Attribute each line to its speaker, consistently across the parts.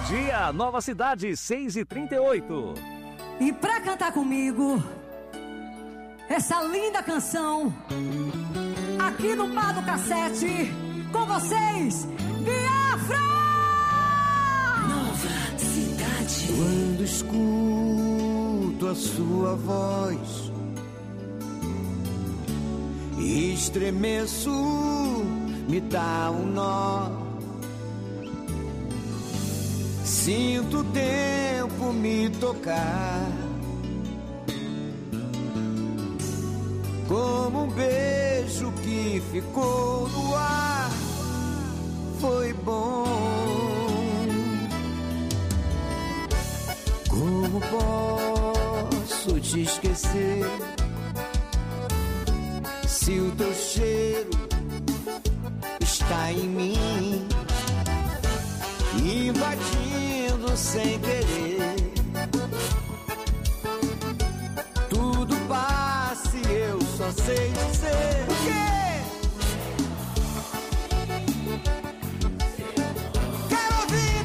Speaker 1: dia, Nova Cidade, 6h38.
Speaker 2: E pra cantar comigo essa linda canção, aqui no Bar do Cassete, com vocês, Biafra!
Speaker 3: Nova Cidade.
Speaker 4: Quando escuto a sua voz, estremeço, me dá um nó. Sinto o tempo me tocar, como um beijo que ficou no ar. Foi bom. Como posso te esquecer, se o teu cheiro está em mim, invadindo sem querer? Tudo passa e eu só sei dizer o quê? Quero ouvir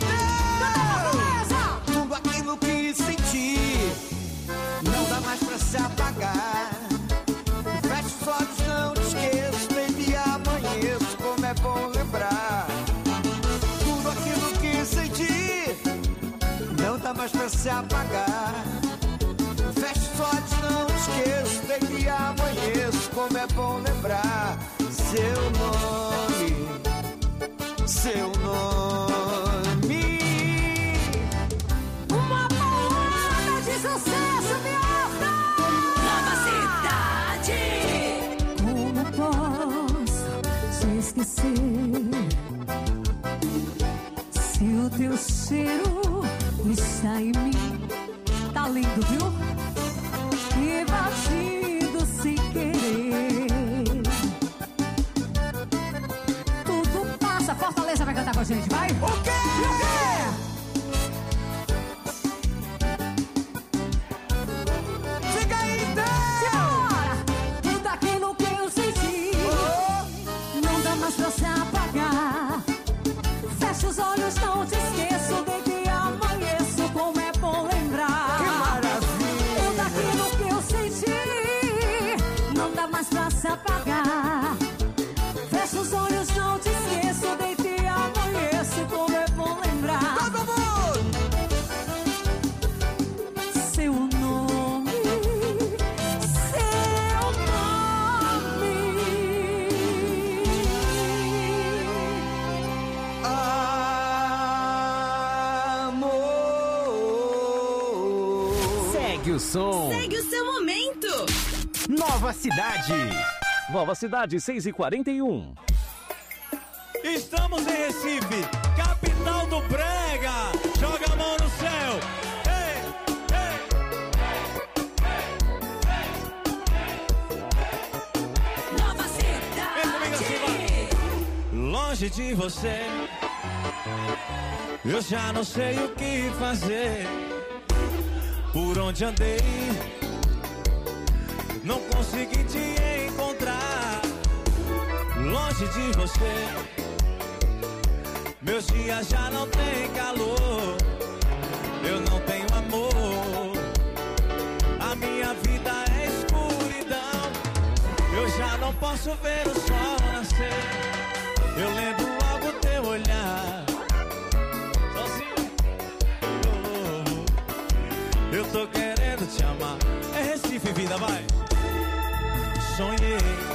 Speaker 4: tudo aquilo que senti, não dá mais pra se apagar. Fecha os olhos, não te esqueço, baby, amanheço, como é bom lembrar. Tudo aquilo que senti, não dá mais pra se apagar. Fecha os olhos, não te esqueço, baby, amanheço, como é bom lembrar. Seu nome, seu nome.
Speaker 2: Uma palavra de sucesso, Biafra!
Speaker 3: Nova Cidade.
Speaker 2: Como posso te esquecer, se o teu cheiro está em mim? Tá lindo, viu? E batido sem querer. Tudo passa. Fortaleza vai cantar com a gente, vai?
Speaker 4: O quê? Fica aí então!
Speaker 2: Simbora! Tudo aquilo que eu senti, não dá mais pra se apagar. Fecha os olhos, não te esqueço, baby, amanheço, como é bom lembrar.
Speaker 4: Que maravilha!
Speaker 2: Tudo aquilo que eu senti, não dá mais pra se apagar. Fecha os olhos, não te esqueço, baby, amanheço, como é bom lembrar.
Speaker 4: Todo mundo!
Speaker 2: Seu nome, seu nome.
Speaker 4: Amor.
Speaker 1: Segue o som.
Speaker 3: Segue o seu momento.
Speaker 1: Nova Cidade. Nova Cidade, 6h41.
Speaker 5: Estamos em Recife, capital do brega. Joga a mão no céu. Ei, ei.
Speaker 3: Nova
Speaker 5: Vem comigo assim,
Speaker 3: Cidade.
Speaker 5: vai. Longe de você, eu já não sei o que fazer. Por onde andei, não consegui te encontrar. Longe de você, meus dias já não têm calor. Eu não tenho amor, a minha vida é escuridão. Eu já não posso ver o sol nascer. Eu lembro logo teu olhar. Sozinho, eu tô querendo te amar. É Recife, vida, vai. Sonhei,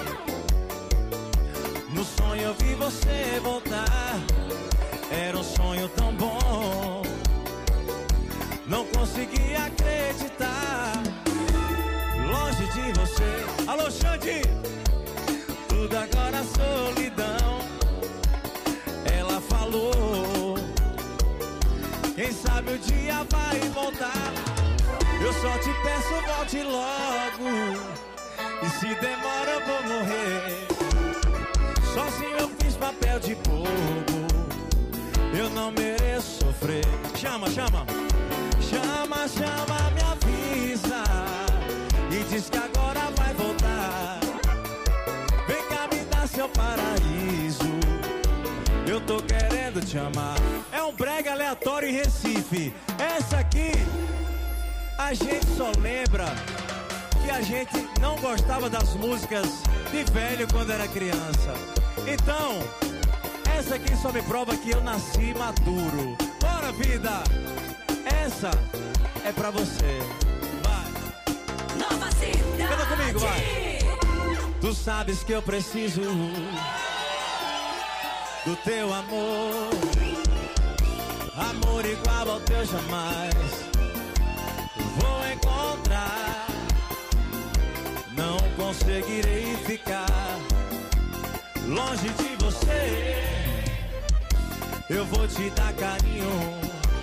Speaker 5: no sonho eu vi você voltar. Era um sonho tão bom, não consegui acreditar. Longe de você, alô Xande, tudo agora solidão. Ela falou, quem sabe o dia vai voltar. Eu só te peço, volte logo, e se demora eu vou morrer. Sozinho eu fiz papel de bobo, eu não mereço sofrer. Chama, chama, chama, chama, me avisa e diz que agora vai voltar. Vem cá, me dá seu paraíso, eu eu tô querendo te amar. É um brega aleatório em Recife. Essa aqui, a gente só lembra que a gente não gostava das músicas de velho quando era criança. Então, essa aqui só me prova que eu nasci maduro. Bora, vida! Essa é pra você. Vai!
Speaker 3: Nova Cidade.
Speaker 5: Canta comigo, vai! Tu sabes que eu preciso do teu amor, amor igual ao teu jamais vou encontrar. Não conseguirei ficar longe de você. Eu vou te dar carinho,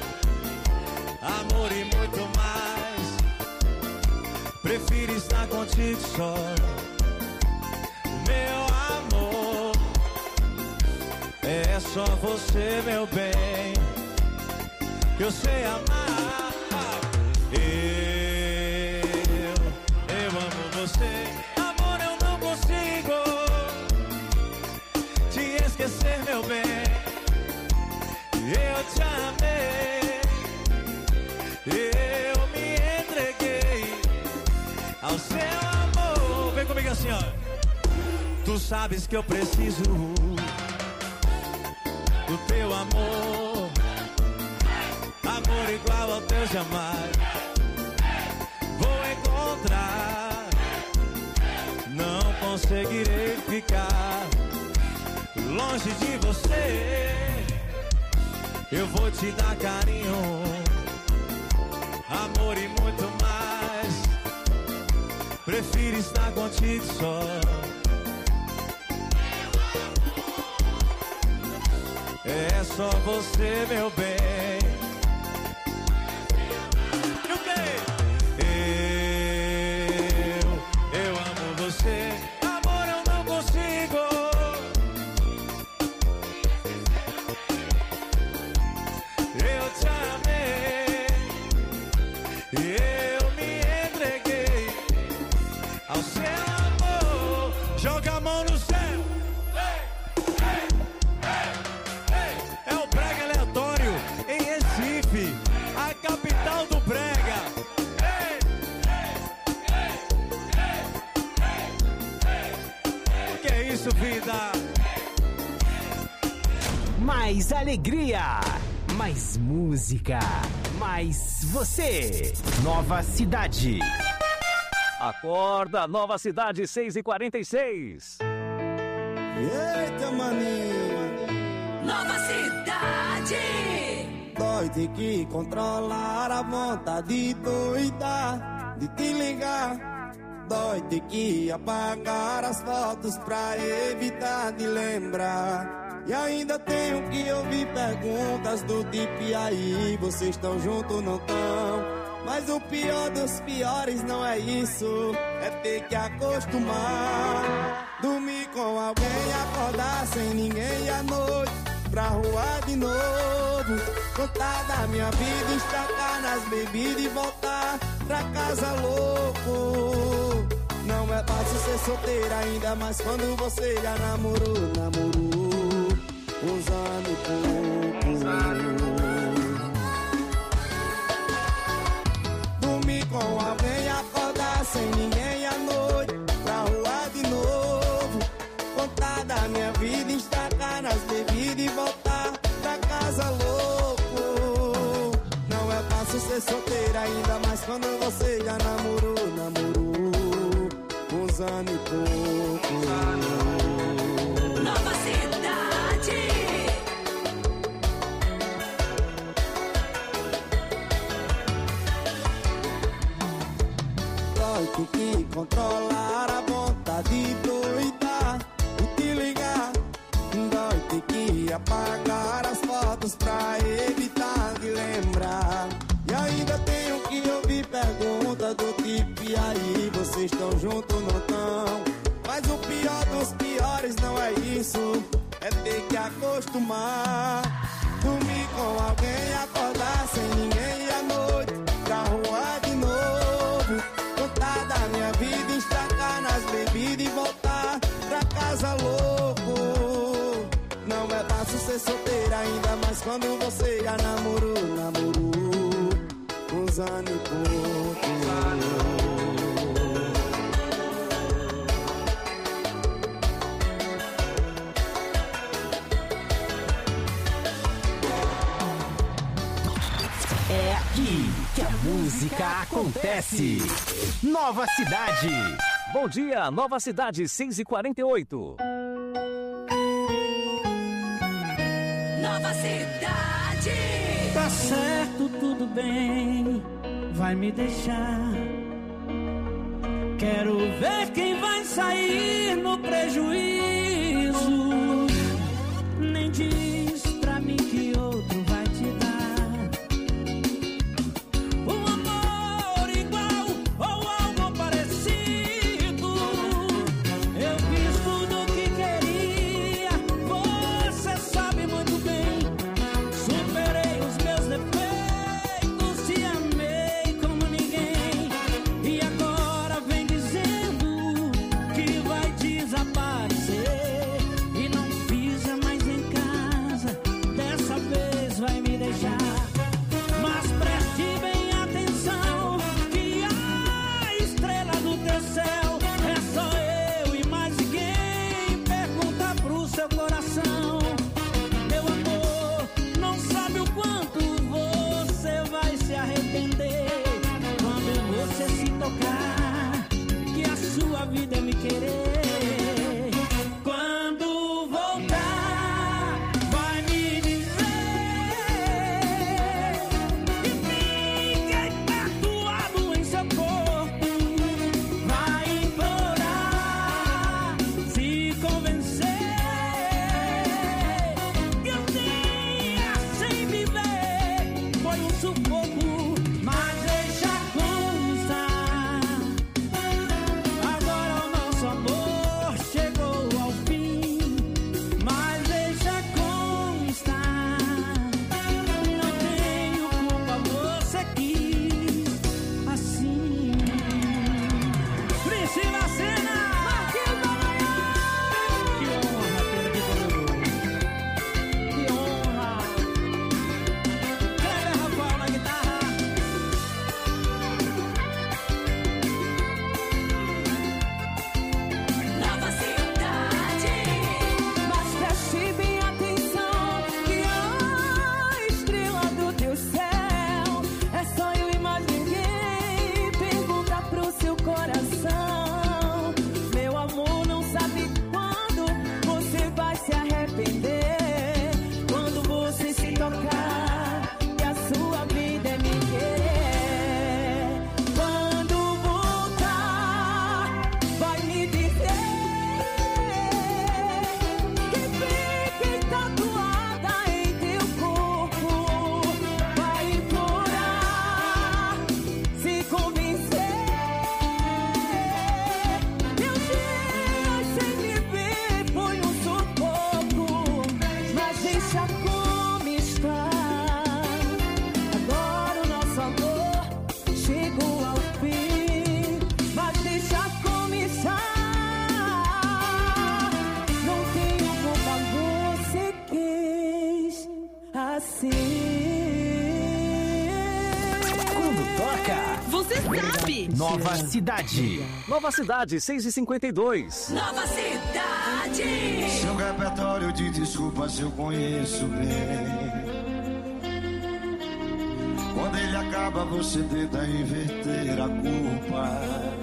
Speaker 5: amor e muito mais. Prefiro estar contigo só, meu amor. É só você, meu bem, que eu sei amar. Eu amo você. Amor, eu não consigo te esquecer, meu bem. Eu te amei, eu me entreguei ao seu amor. Vem comigo assim, ó. Tu sabes que eu preciso do teu amor, amor igual ao teu jamais vou encontrar. Não conseguirei ficar longe de você. Eu vou te dar carinho, amor e muito mais. Prefiro estar contigo só. É só você, meu bem. E o quê? Eu amo você. Amor, eu não consigo. Eu te amei, eu me entreguei ao seu amor. Joga a mão no céu. É o brega aleatório em Recife, a capital do brega. Que é isso, vida?
Speaker 1: Mais alegria, mais música, mais você. Nova Cidade. Acorda, Nova Cidade, 6h46.
Speaker 4: Eita, maninho.
Speaker 3: Nova Cidade.
Speaker 4: Dói ter que controlar a vontade doida de te ligar. Dói ter que apagar as fotos pra evitar de lembrar. E ainda tenho que ouvir perguntas do tipo: e aí, vocês estão juntos ou não tão? Mas o pior dos piores não é isso, é ter que acostumar. Dormir com alguém, acordar sem ninguém à noite, pra rua de novo. Contar da minha vida, estacar nas bebidas e voltar pra casa louco. Não é fácil ser solteira, ainda mais quando você já namorou uns anos e pouco. Dormir com alguém, acordar sem ninguém à noite, pra rua de novo. Contar da minha vida, estacar nas bebidas e voltar pra casa louco. Não é fácil ser solteira, ainda mais quando você já namorou uns anos e pouco.
Speaker 3: Nova Cidade.
Speaker 4: Dói ter que controlar a vontade doida de te ligar. Dói ter que apagar as fotos pra evitar de lembrar. E ainda tenho que ouvir perguntas do tipo: e aí, vocês estão juntos ou não tão? Mas o pior dos piores não é isso, é ter que acostumar. Dormir com alguém, acordar sem ninguém à noite, pra rua de novo. Contar da minha vida, estacar nas bebidas e voltar pra casa louco. Não é fácil ser solteiro, ainda mais quando você já namorou uns anos e pouco.
Speaker 1: É aqui que a música acontece. Nova Cidade. Bom dia, Nova Cidade, 6h48.
Speaker 3: Nova Cidade.
Speaker 6: Tá certo, tudo bem, vai me deixar. Quero ver quem vai sair no prejuízo. Nem diz pra mim que outro vai te dar um amor igual ou algo parecido. Eu fiz tudo que queria, você sabe muito bem. Superei os meus defeitos, te amei como ninguém. E agora vem dizendo que vai desaparecer e não pisa mais em casa, dessa vez vai me deixar. Mas preste bem atenção, que a estrela do teu céu é só eu e mais ninguém. Pergunta pro seu coração, meu amor, não sabe o quanto você vai se arrepender quando você se tocar que a sua vida é me querer. Quando voltar, vai me dizer que fiquei tatuado em seu corpo. Vai implorar, se convencer que eu tinha sem viver. Foi um sufoco, mas deixa constar. Agora o nosso amor chegou ao fim, mas deixa constar. Não tenho culpa, você quis assim. Priscila Senna, que honra ter aqui comigo. Que honra. Kleber Rafael na guitarra.
Speaker 3: Nova Cidade.
Speaker 2: Mas preste bem atenção, que a estrela do teu céu é só eu e mais ninguém. Pergunta pro seu coração, meu amor, não sabe quando você vai se arrepender. Quando você se tocar que a sua vida é me querer. Quando voltar, vai me dizer que fique tatuada em teu corpo. Vai implorar, se convencer. Meus dias sem me ver foi um sufoco, mas deixa como está. Agora o nosso amor chegou ao fim, mas deixa como está. Não tenho culpa, você quis assim.
Speaker 1: Quando toca,
Speaker 3: Você sabe.
Speaker 1: Nova Cidade. Nova Cidade, 6h52.
Speaker 3: Nova Cidade.
Speaker 4: Seu repertório de desculpas eu conheço bem. Quando ele acaba, você tenta inverter a culpa.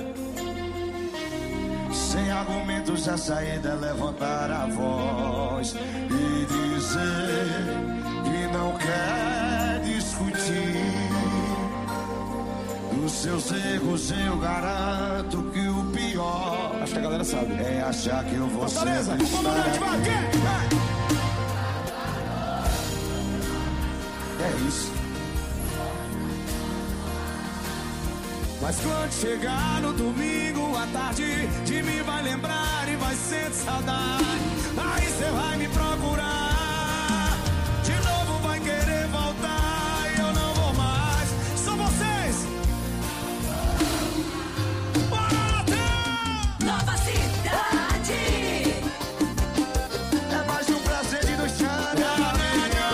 Speaker 4: Sem argumentos, a saída é levantar a voz e dizer que não quer discutir. Dos seus erros eu garanto que o pior, acho que a galera sabe, é achar que eu vou ser. Beleza, é isso. Mas quando chegar no domingo à tarde, de mim vai lembrar e vai sentir saudade. Aí cê vai me procurar, de novo vai querer voltar e eu não vou mais. São vocês.
Speaker 3: Nova Cidade.
Speaker 4: É mais um prazer de nos chamar.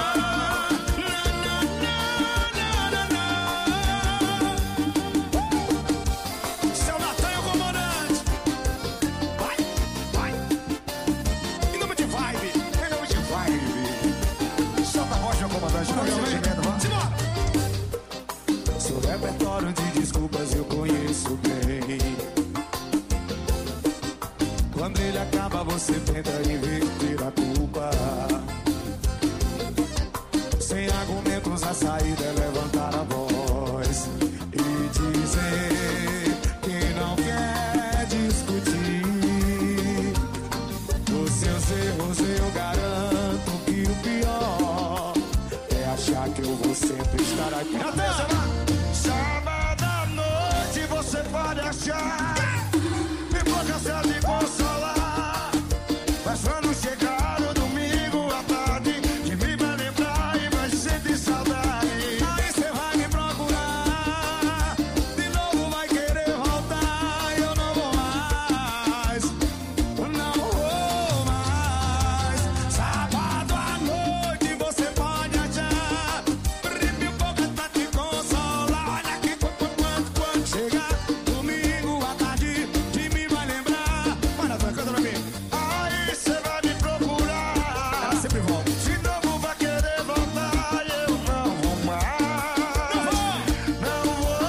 Speaker 7: é levantar a voz e dizer que não quer discutir. Os seus erros eu garanto que o pior é achar que eu vou sempre estar aqui.
Speaker 4: Sábado à noite você pode achar pipoca só de consolar, mas quando chegar o domingo à tarde, de mim vai lembrar e vai sentir saudade.
Speaker 7: Aí cê vai me procurar, de novo vai querer voltar. Eu não vou mais, não vou mais. Sábado à noite você pode achar pipoca tá te consolar. Olha que quando chegar domingo à tarde, de mim vai lembrar. Manda, canta pra mim.
Speaker 4: Aí você vai me procurar,
Speaker 7: Ela sempre volta.
Speaker 4: de novo vai querer voltar e eu não vou mais, não vou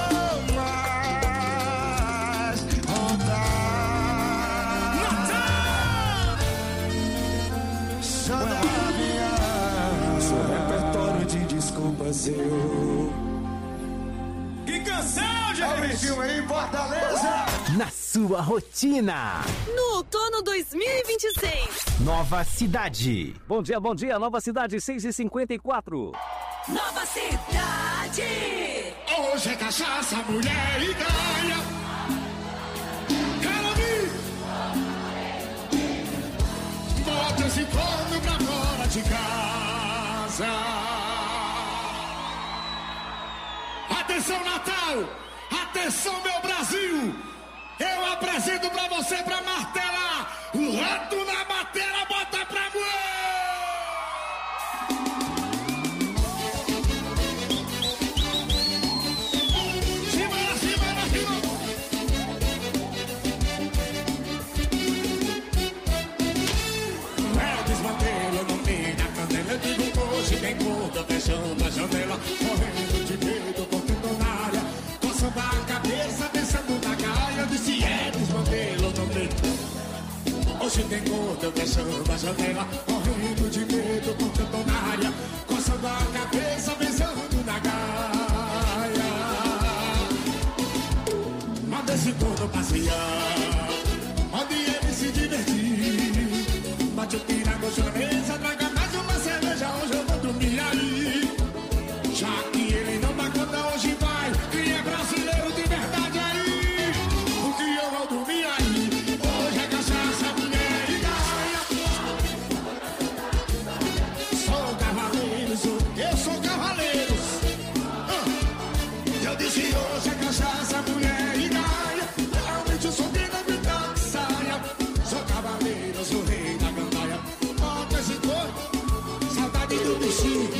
Speaker 4: mais voltar. Saudade.
Speaker 7: Seu repertório de desculpas seu.
Speaker 5: Que canção,
Speaker 4: Olha o filme aí em Fortaleza.
Speaker 1: Na sua rotina.
Speaker 3: No outono 2026.
Speaker 1: Nova Cidade. Bom dia, Nova Cidade, 6h54.
Speaker 3: Nova Cidade.
Speaker 7: Hoje é cachaça, mulher e ganha. Quero ouvir. Bota esse corno pra fora de casa. Atenção, Natal! Atenção, meu Brasil! Eu apresento pra você pra martelar. O rato na bateira, bota pra moer! Simbora, simbora, simbora! É desmantelo no meio da canela. Eu digo hoje tem gorda fechando a janela. Correndo de medo, cortando na área. Coçando a cabeça, pensando na gaia. Eu disse é desmantelo no meio. Hoje tem gorda fechando a janela. Correndo de medo, cortando na área. Coçando a cabeça, pensando na gaia. Manda esse gordo passear, onde ele se divertir. Bate o piragosto na mesa, traga mais uma cerveja. Hoje eu vou dormir aí. Já que ele não dá conta, hoje vai. Quem é brasileiro de verdade aí? Porque eu vou dormir aí. Hoje é cachaça, mulher e gaia. Sou cavaleiro, eu sou cavaleiro. Eu disse hoje é cachaça, mulher e gaia. Realmente eu sou quem não me dá que saia. Sou cavaleiro, sou rei da gandaia. Bota esse corpo, saudade do bichinho.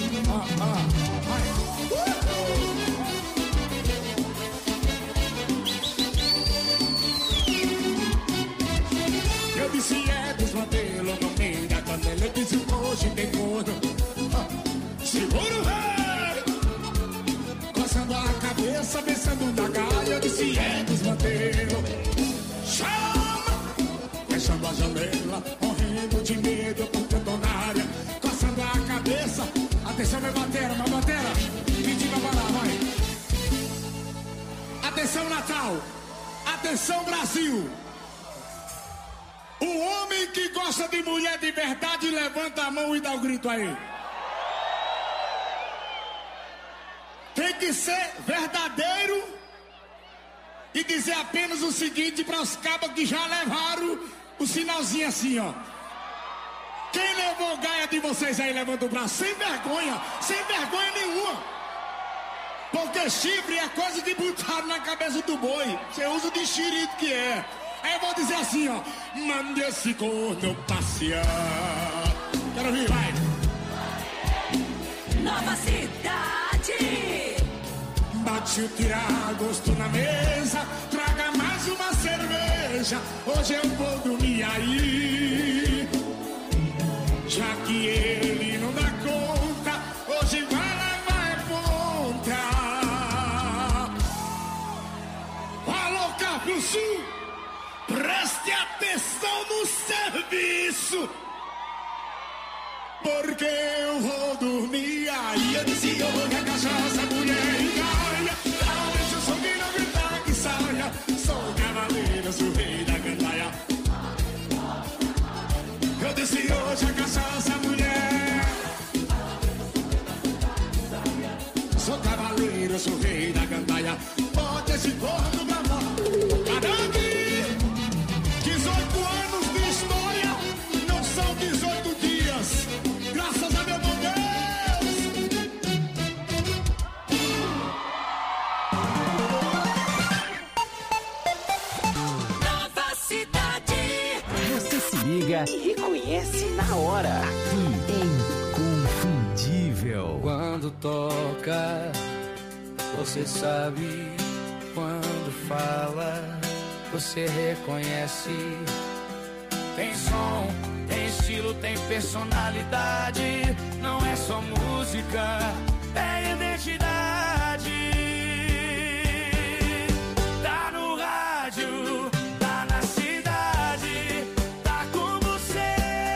Speaker 7: Eu disse é desmantelo no meio da canela. Eu disse hoje tem gordo. Segura o rei, coçando a cabeça, pensando na gaia. Eu disse é desmantelo. Chama, fechando a janela, morrendo de medo, cortando na área, coçando a cabeça. Atenção, minha batera, pedi pra parar, vai. Atenção, Natal. Atenção, Brasil. O homem que gosta de mulher de verdade, levanta a mão e dá o grito aí. Tem que ser verdadeiro e dizer apenas o seguinte para os cabos que já levaram o sinalzinho assim, ó. Quem levou gaia de vocês aí, levanta o braço, sem vergonha nenhuma. Porque chifre é coisa de botar na cabeça do boi. Você usa o de xirito que é. Aí eu vou dizer assim, ó. Mande esse corno passear. Quero ouvir, vai.
Speaker 3: Nova Cidade.
Speaker 7: Bate o tiragosto na mesa, traga mais uma cerveja. Hoje eu vou dormir aí. Já que ele não dá conta, hoje vai levar ponta. Alô, Capo Sul, preste atenção no serviço, porque eu vou dormir aí. Eu disse, eu vou cachaça. sou cavaleiro, eu sou rei da gandaia. Bota esse corno pra fora. Carangue! 18 anos de história não são 18 dias. Graças a meu bom Deus!
Speaker 3: Nova cidade.
Speaker 1: Você se liga e reconhece na hora. Aqui é Inconfundível.
Speaker 8: Quando toca, você sabe. Quando fala, você reconhece. Tem som, tem estilo, tem personalidade. Não é só música, é identidade. Tá no rádio, tá na cidade, tá com você.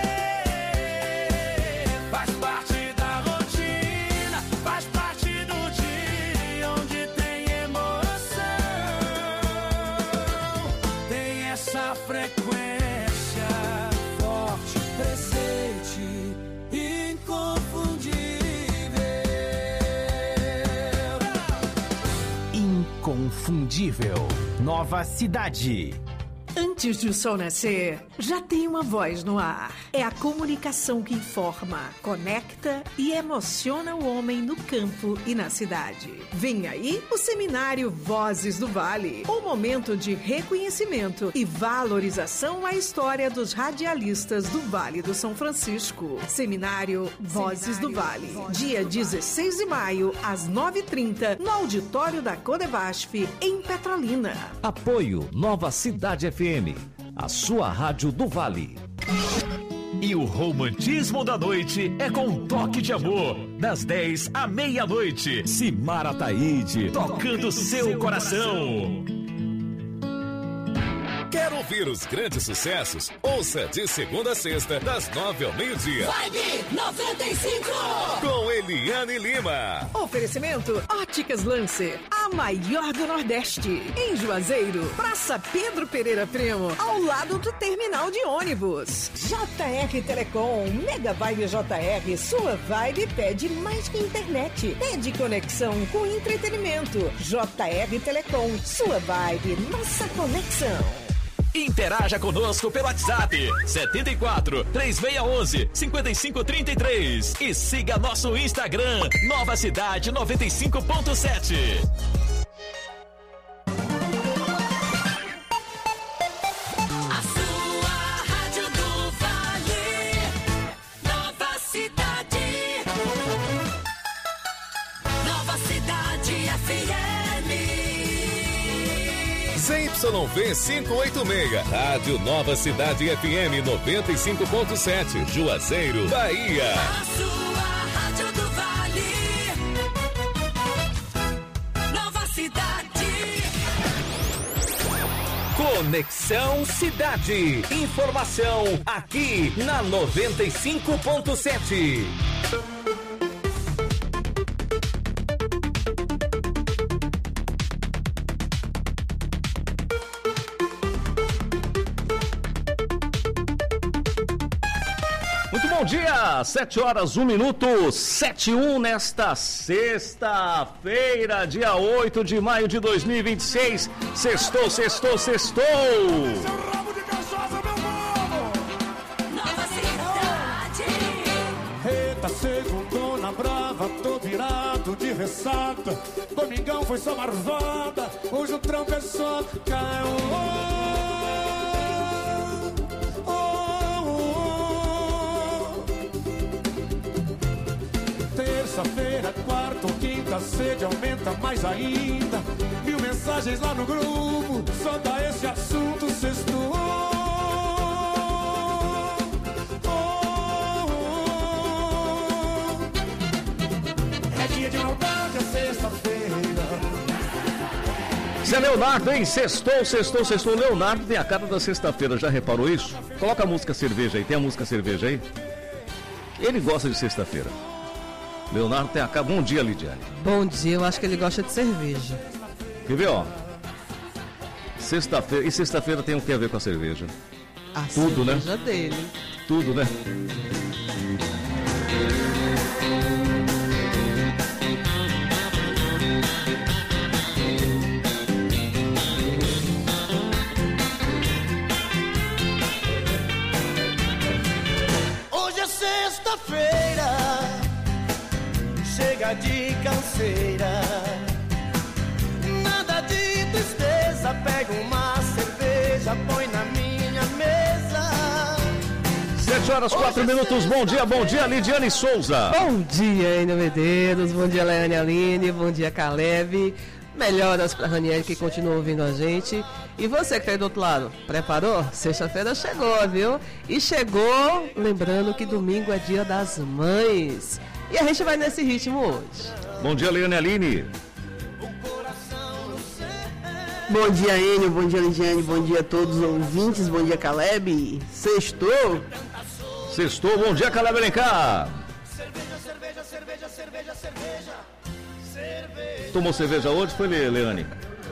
Speaker 8: Faz parte da rotina, faz parte do dia onde tem emoção. Tem essa frequência forte, presente, inconfundível.
Speaker 1: Inconfundível. Nova cidade.
Speaker 9: Antes de o sol nascer, já tem uma voz no ar. É a comunicação que informa, conecta e emociona o homem no campo e na cidade. Vem aí o seminário Vozes do Vale, um momento de reconhecimento e valorização à história dos radialistas do Vale do São Francisco. Seminário Vozes do Vale, dia 16 de maio, às 9h30, no auditório da Codevasf, em Petrolina.
Speaker 1: Apoio Nova Cidade FM, a sua rádio do Vale. E o romantismo da noite é com um toque de amor, das 10 à meia-noite. Simara Taide, tocando seu coração.
Speaker 10: Quer ouvir os grandes sucessos? Ouça de segunda a sexta, das 9 ao meio-dia.
Speaker 3: Vibe 95.
Speaker 10: Com Eliane Lima.
Speaker 9: Oferecimento Óticas Lancer, a maior do Nordeste. Em Juazeiro, Praça Pedro Pereira Primo, ao lado do terminal de ônibus. JR Telecom, Mega Vibe JR, sua vibe pede mais que internet. Pede conexão com entretenimento. JR Telecom, sua vibe, nossa conexão.
Speaker 1: Interaja conosco pelo WhatsApp 74 3611 5533 e siga nosso Instagram Nova Cidade 95.7.
Speaker 3: A sua rádio do Vale. Nova cidade. Nova cidade FM.
Speaker 10: ZYV 586, Rádio Nova Cidade FM 95.7, Juazeiro, Bahia.
Speaker 3: A sua rádio do Vale. Nova cidade.
Speaker 1: Conexão Cidade. Informação aqui na 95.7. Bom dia, 7 horas, 1 minuto, 7:01 nesta sexta-feira, dia 8 de maio de 2026. Sextou.
Speaker 3: Nova cidade.
Speaker 6: Eita, segundona brava, tô virado de ressaca. Domingão foi só marvada, hoje o trampo é só caiu. Terça-feira, quarta ou quinta, a sede aumenta mais ainda. 1000 mensagens lá no grupo, só dá esse assunto sextou. É dia de maldade, é sexta-feira.
Speaker 1: Zé Leonardo, hein? Sextou. Leonardo tem a cara da sexta-feira, já reparou isso? Coloca a música cerveja aí, tem a música cerveja aí? Ele gosta de sexta-feira. Leonardo tem a cara. Bom dia, Lidiane.
Speaker 11: Bom dia, eu acho que ele gosta de cerveja.
Speaker 1: Quer ver, ó? Sexta-feira. E sexta-feira tem o que a ver com a cerveja?
Speaker 11: A
Speaker 1: Tudo,
Speaker 11: cerveja
Speaker 1: né?
Speaker 11: dele.
Speaker 1: Tudo, né?
Speaker 4: de canseira. Nada de tristeza, pega uma cerveja, põe na minha mesa.
Speaker 1: 7h04. Bom dia, Lidiane Souza.
Speaker 11: Bom dia, Enio Medeiros, bom dia, Leane Aline, bom dia, Caleb. Melhoras para a Ranieri que continua ouvindo a gente. E você que está aí do outro lado, preparou? Sexta-feira chegou, viu? E chegou, lembrando que domingo é dia das mães. E a gente vai nesse ritmo hoje.
Speaker 1: Bom dia, Leane Aline.
Speaker 12: Bom dia, Enio, bom dia, Lidiane, bom dia a todos os ouvintes, bom dia, Caleb. Sextou?
Speaker 1: Sextou, bom dia, Caleb, vem cá.
Speaker 4: Cerveja.
Speaker 1: Tomou cerveja hoje, foi, Leane?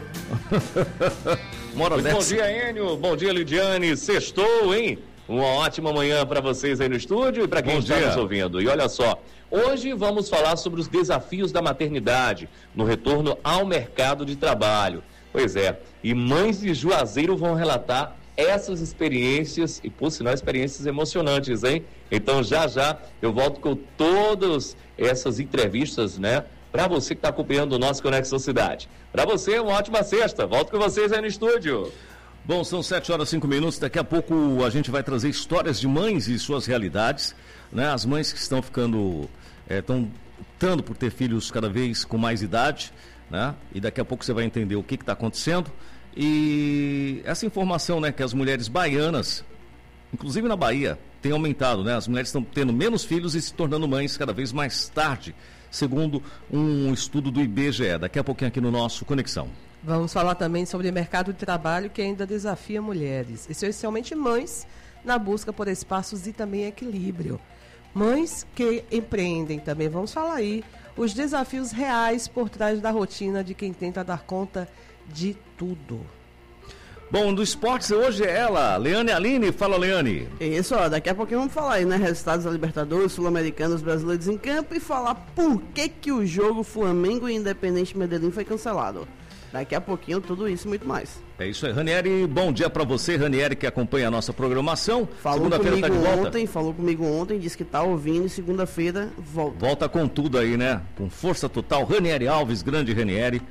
Speaker 13: Bom dia, Enio, bom dia, Lidiane, sextou, hein? Uma ótima manhã para vocês aí no estúdio e para quem está nos ouvindo. E olha só, hoje vamos falar sobre os desafios da maternidade no retorno ao mercado de trabalho. Pois é, e mães de Juazeiro vão relatar essas experiências e, por sinal, experiências emocionantes, hein? Então, já eu volto com todas essas entrevistas, né? Para você que está acompanhando o nosso Conexão Cidade. Para você, uma ótima sexta. Volto com vocês aí no estúdio.
Speaker 1: Bom, são 7h05. Daqui a pouco a gente vai trazer histórias de mães e suas realidades, né? As mães que estão ficando, estão optando por ter filhos cada vez com mais idade, né? E daqui a pouco você vai entender o que está acontecendo. E essa informação, né, que as mulheres baianas, inclusive na Bahia, tem aumentado, né? As mulheres estão tendo menos filhos e se tornando mães cada vez mais tarde, segundo um estudo do IBGE. Daqui a pouquinho aqui no nosso Conexão.
Speaker 11: Vamos falar também sobre o mercado de trabalho que ainda desafia mulheres, especialmente mães, na busca por espaços e também equilíbrio. Mães que empreendem também. Vamos falar aí os desafios reais por trás da rotina de quem tenta dar conta de tudo.
Speaker 1: Bom, do esportes hoje é ela, Leane Aline. Fala, Leane.
Speaker 12: Isso, ó, daqui a pouquinho vamos falar aí, né? Resultados da Libertadores, Sul-Americanos, brasileiros em campo e falar por que o jogo Flamengo e Independente Medellín foi cancelado. Daqui a pouquinho tudo isso e muito mais.
Speaker 1: É isso aí, Ranieri. Bom dia pra você, Ranieri, que acompanha a nossa programação.
Speaker 12: Segunda-feira tá de volta. Falou comigo ontem, disse que tá ouvindo e segunda-feira volta.
Speaker 1: Volta com tudo aí, né? Com força total. Ranieri Alves, grande Ranieri.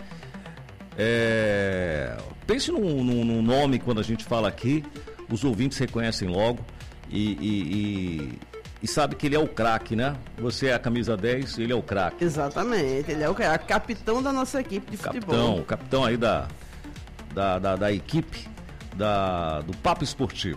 Speaker 1: Pense num nome quando a gente fala aqui, os ouvintes reconhecem logo e sabe que ele é o craque, né? Você é a camisa 10, ele é o craque.
Speaker 12: Exatamente, ele é o craque, capitão da nossa equipe de futebol.
Speaker 1: Capitão aí da equipe do Papo Esportivo.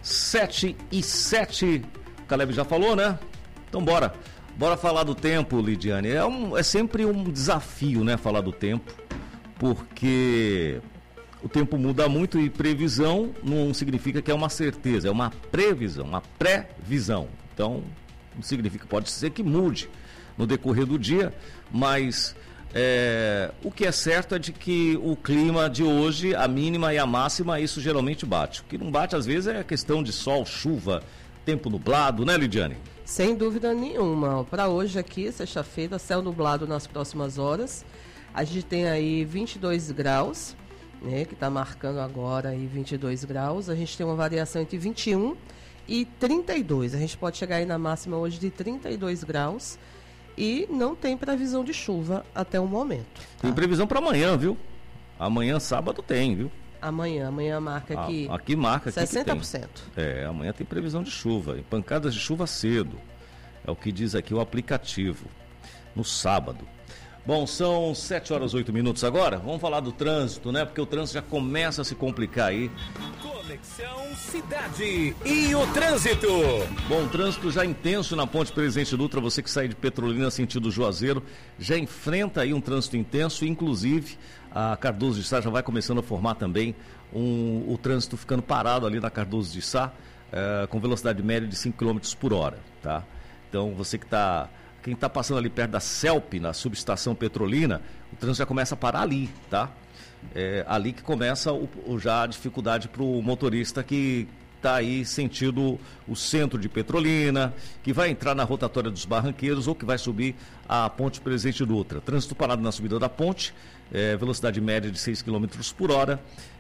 Speaker 1: 7h07, o Caleb já falou, né? Então bora falar do tempo, Lidiane. É sempre um desafio, né, falar do tempo, porque o tempo muda muito e previsão não significa que é uma certeza, é uma previsão, uma pré-visão. Então, não significa, pode ser que mude no decorrer do dia, mas o que é certo é de que o clima de hoje, a mínima e a máxima, isso geralmente bate. O que não bate às vezes é a questão de sol, chuva, tempo nublado, né, Lidiane?
Speaker 11: Sem dúvida nenhuma. Para hoje aqui, sexta-feira, céu nublado nas próximas horas. A gente tem aí 22 graus, né, que está marcando agora aí 22 graus. A gente tem uma variação entre 21 e 32. A gente pode chegar aí na máxima hoje de 32 graus e não tem previsão de chuva até o momento. Tá?
Speaker 1: Tem previsão para amanhã, viu? Amanhã, sábado, tem, viu?
Speaker 11: Amanhã marca aqui.
Speaker 1: Aqui marca
Speaker 11: 60%.
Speaker 1: Amanhã tem previsão de chuva, e pancadas de chuva cedo. É o que diz aqui o aplicativo. No sábado. Bom, são 7h08 agora. Vamos falar do trânsito, né? Porque o trânsito já começa a se complicar aí.
Speaker 10: Conexão Cidade e o trânsito.
Speaker 1: Bom, trânsito já intenso na Ponte Presidente Dutra. Você que sai de Petrolina sentido Juazeiro já enfrenta aí um trânsito intenso. Inclusive, a Cardoso de Sá já vai começando a formar também o trânsito ficando parado ali na Cardoso de Sá, com velocidade média de 5 km por hora, tá? Então, você que quem está passando ali perto da CELP, na subestação Petrolina, o trânsito já começa a parar ali, tá? Ali que começa já a dificuldade para o motorista que está aí sentido o centro de Petrolina, que vai entrar na rotatória dos Barranqueiros ou que vai subir a Ponte Presidente Dutra. Trânsito parado na subida da ponte, velocidade média de 6 km por hora.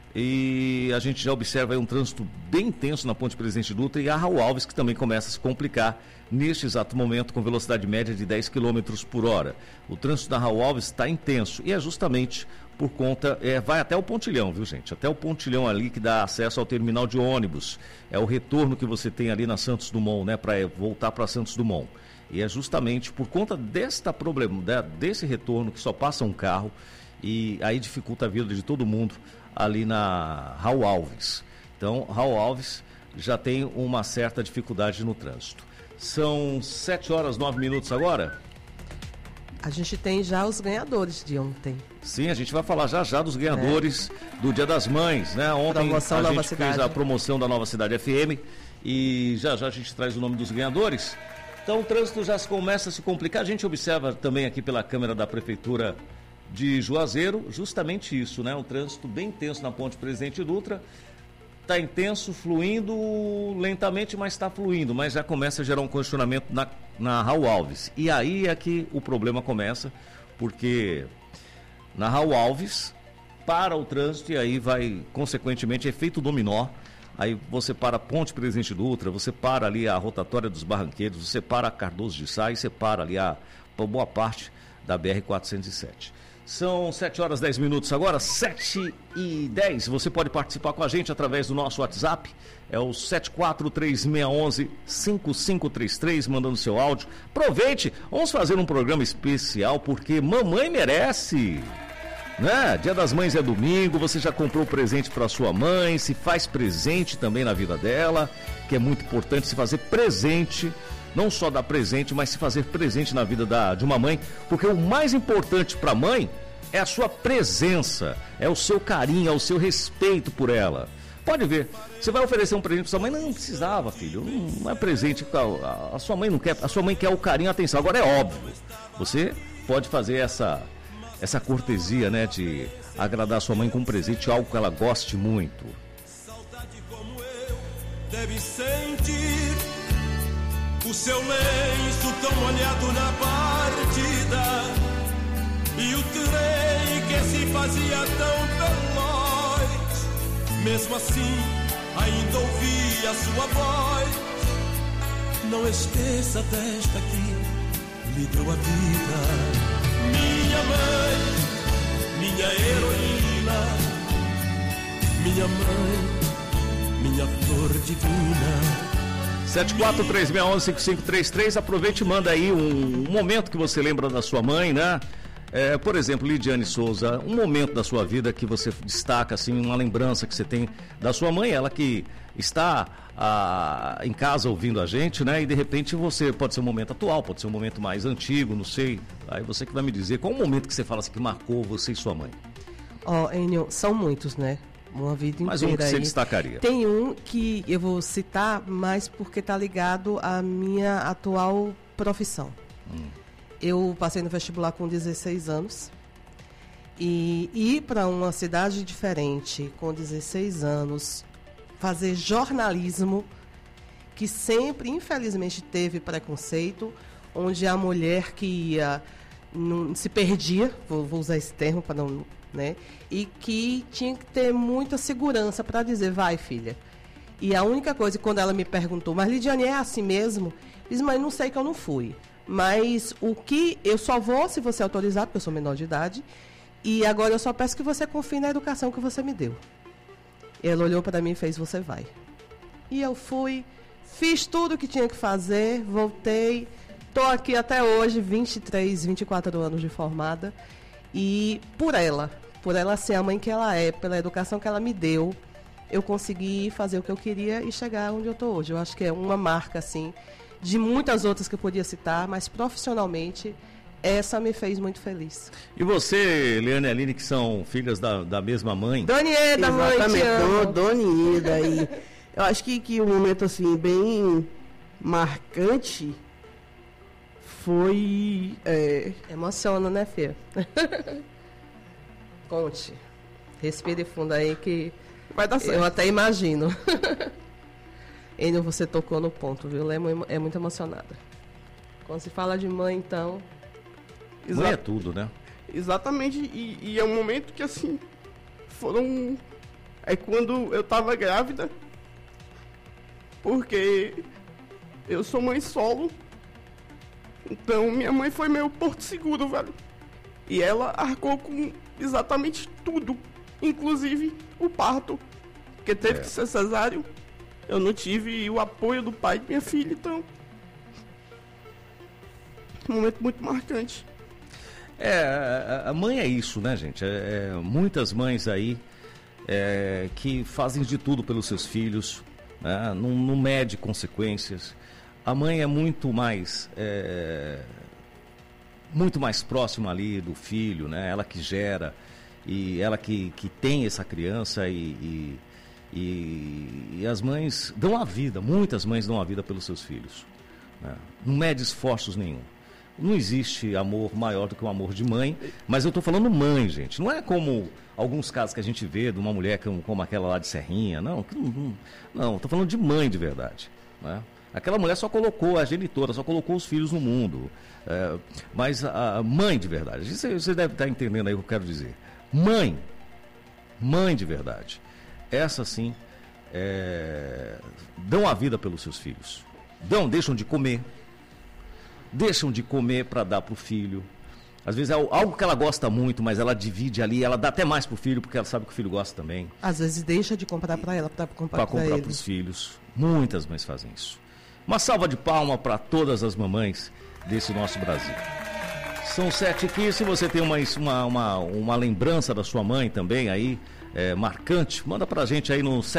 Speaker 14: e a gente já observa aí um trânsito bem intenso na Ponte Presidente Dutra e a Raul Alves, que também começa a se complicar neste exato momento com velocidade média de 10 km por hora. O trânsito da Raul Alves está intenso e é justamente por conta, vai até o pontilhão, viu, gente? Até o pontilhão ali que dá acesso ao terminal de ônibus. É o retorno que você tem ali na Santos Dumont, né? Para voltar para Santos Dumont. E é justamente por conta desse retorno que só passa um carro e aí dificulta a vida de todo mundo ali na Raul Alves. Então, Raul Alves já tem uma certa dificuldade no trânsito. São 7h09 agora.
Speaker 11: A gente tem já os ganhadores de ontem.
Speaker 14: Sim, a gente vai falar já dos ganhadores do Dia das Mães, né? Ontem
Speaker 11: promoção
Speaker 14: a gente fez a promoção da Nova Cidade FM e já a gente traz o nome dos ganhadores. Então o trânsito já começa a se complicar. A gente observa também aqui pela câmera da Prefeitura de Juazeiro justamente isso, né? O trânsito bem intenso na Ponte Presidente Dutra. Está intenso, fluindo lentamente, mas está fluindo, mas já começa a gerar um congestionamento na Raul Alves. E aí é que o problema começa, porque na Raul Alves para o trânsito e aí vai, consequentemente, efeito dominó. Aí você para a Ponte Presidente Dutra, você para ali a rotatória dos Barranqueiros, você para a Cardoso de Sá e você para ali a boa parte da BR-407. São 7h10 agora, 7h10. Você pode participar com a gente através do nosso WhatsApp. É o 743-611-5533, mandando seu áudio. Aproveite, vamos fazer um programa especial, porque mamãe merece. Né? Dia das Mães é domingo, você já comprou presente para sua mãe, se faz presente também na vida dela, que é muito importante se fazer presente. Não só dar presente, mas se fazer presente na vida de uma mãe, porque o mais importante para a mãe é a sua presença, é o seu carinho, é o seu respeito por ela. Pode ver, você vai oferecer um presente para sua mãe, não precisava, filho, não é presente, a sua mãe não quer, a sua mãe quer o carinho e a atenção. Agora é óbvio, você pode fazer essa cortesia, né, de agradar a sua mãe com um presente, algo que ela goste muito.
Speaker 15: Saudade como eu deve sentir. O seu lenço tão molhado na partida e o trem que se fazia tão veloz. Mesmo assim, ainda ouvi a sua voz. Não esqueça desta que lhe deu a vida. Minha mãe, minha heroína. Minha mãe, minha flor divina.
Speaker 14: 743615533, aproveite e manda aí um momento que você lembra da sua mãe, né? Por exemplo, Lidiane Souza, um momento da sua vida que você destaca, assim, uma lembrança que você tem da sua mãe, ela que está em casa ouvindo a gente, né? E de repente você, pode ser um momento atual, pode ser um momento mais antigo, não sei. Aí você que vai me dizer, qual o momento que você fala assim que marcou você e sua mãe?
Speaker 11: Enio, são muitos, né? Uma vida inteira.
Speaker 14: Mais um que você
Speaker 11: aí
Speaker 14: destacaria.
Speaker 11: Tem um que eu vou citar, mas porque está ligado à minha atual profissão. Eu passei no vestibular com 16 anos e ir para uma cidade diferente com 16 anos, fazer jornalismo, que sempre, infelizmente, teve preconceito, onde a mulher que ia se perdia, vou usar esse termo para não... né? E que tinha que ter muita segurança para dizer, vai, filha. E a única coisa, quando ela me perguntou, mas Lidiane, é assim mesmo? Eu disse, mas não sei que eu não fui. Mas o que eu só vou se você autorizar, porque eu sou menor de idade, e agora eu só peço que você confie na educação que você me deu. Ela olhou para mim e fez, você vai. E eu fui, fiz tudo o que tinha que fazer, voltei, estou aqui até hoje, 23, 24 anos de formada, e por ela ser a mãe que ela é, pela educação que ela me deu, eu consegui fazer o que eu queria e chegar onde eu estou hoje. Eu acho que é uma marca, assim, de muitas outras que eu podia citar, mas profissionalmente, essa me fez muito feliz.
Speaker 14: E você, Liane e Aline, que são filhas da mesma mãe?
Speaker 12: Donieda, mãe, te amo. Donieda. E eu acho que um momento, assim, bem marcante foi...
Speaker 11: Emociona, né, Fê? Conte. Respire fundo aí que
Speaker 12: vai dar certo.
Speaker 11: Eu até imagino. Enio, você tocou no ponto, viu? Ela é muito emocionada. Quando se fala de mãe, então...
Speaker 14: Mãe é tudo, né?
Speaker 12: Exatamente. E é um momento que, assim, foram é quando eu tava grávida, porque eu sou mãe solo, então minha mãe foi meu porto seguro, velho. E ela arcou com exatamente tudo, inclusive o parto, porque teve que ser cesáreo. Eu não tive o apoio do pai de minha filha, então... Um momento muito marcante.
Speaker 14: A mãe é isso, né, gente? Muitas mães aí que fazem de tudo pelos seus filhos, né? Não mede consequências. A mãe é muito mais próxima ali do filho, né? Ela que gera e ela que tem essa criança e as mães dão a vida, muitas mães dão a vida pelos seus filhos, né? Não mede esforços nenhum. Não existe amor maior do que o amor de mãe, mas eu estou falando mãe, gente. Não é como alguns casos que a gente vê de uma mulher como aquela lá de Serrinha. Não, estou falando de mãe de verdade, né? Aquela mulher só colocou, a genitora, só colocou os filhos no mundo. Mas a mãe de verdade, você deve estar entendendo aí o que eu quero dizer. Mãe de verdade. Essa sim, dão a vida pelos seus filhos. Deixam de comer para dar para o filho. Às vezes é algo que ela gosta muito, mas ela divide ali, ela dá até mais para o filho, porque ela sabe que o filho gosta também.
Speaker 11: Às vezes deixa de comprar para ela, para comprar para
Speaker 14: os filhos. Muitas mães fazem isso. Uma salva de palmas para todas as mamães desse nosso Brasil. São 7h15, se você tem uma lembrança da sua mãe também aí, marcante, manda pra gente aí no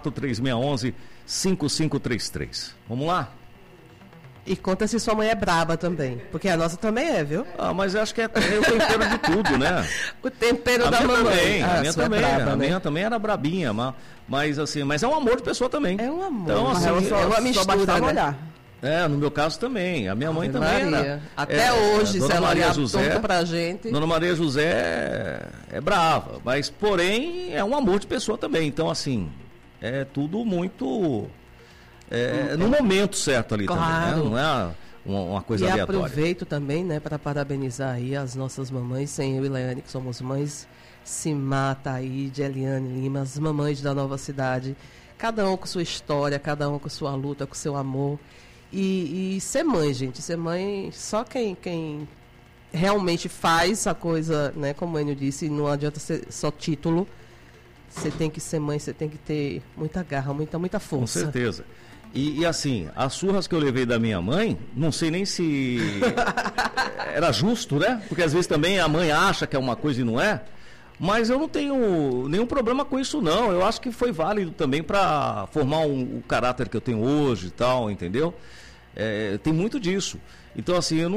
Speaker 14: 743611-5533. Vamos lá?
Speaker 11: E conta se sua mãe é braba também, porque a nossa também é, viu?
Speaker 14: Mas eu acho que é o tempero de tudo, né?
Speaker 11: O tempero da mamãe.
Speaker 14: A minha também, a minha também era brabinha, mas assim, mas é um amor de pessoa também.
Speaker 11: É um amor.
Speaker 14: Então, assim,
Speaker 11: é uma mistura, né?
Speaker 12: Olhar.
Speaker 14: No meu caso também. A minha mãe também era.
Speaker 11: Até hoje,
Speaker 14: Dona
Speaker 11: se ela
Speaker 14: Maria
Speaker 11: olhar
Speaker 14: José,
Speaker 11: tonta pra gente.
Speaker 14: Dona Maria José é brava, mas porém é um amor de pessoa também. Então, assim, é tudo muito no momento certo ali também, né? Não é uma coisa aleatória.
Speaker 11: E aproveito também, né, para parabenizar aí as nossas mamães, sem eu e Leane, que somos mães, Simá, Taíde, Eliane Lima, as mamães da Nova Cidade, cada um com sua história, cada um com sua luta, com seu amor. E ser mãe, gente, ser mãe, só quem realmente faz a coisa, né, como o Enio disse, não adianta ser só título. Você tem que ser mãe, você tem que ter muita garra, muita força.
Speaker 14: Com certeza. E assim, as surras que eu levei da minha mãe, não sei nem se era justo, né? Porque às vezes também a mãe acha que é uma coisa e não é. Mas eu não tenho nenhum problema com isso, não. Eu acho que foi válido também para formar o caráter que eu tenho hoje e tal, entendeu? Tem muito disso. Então, assim, eu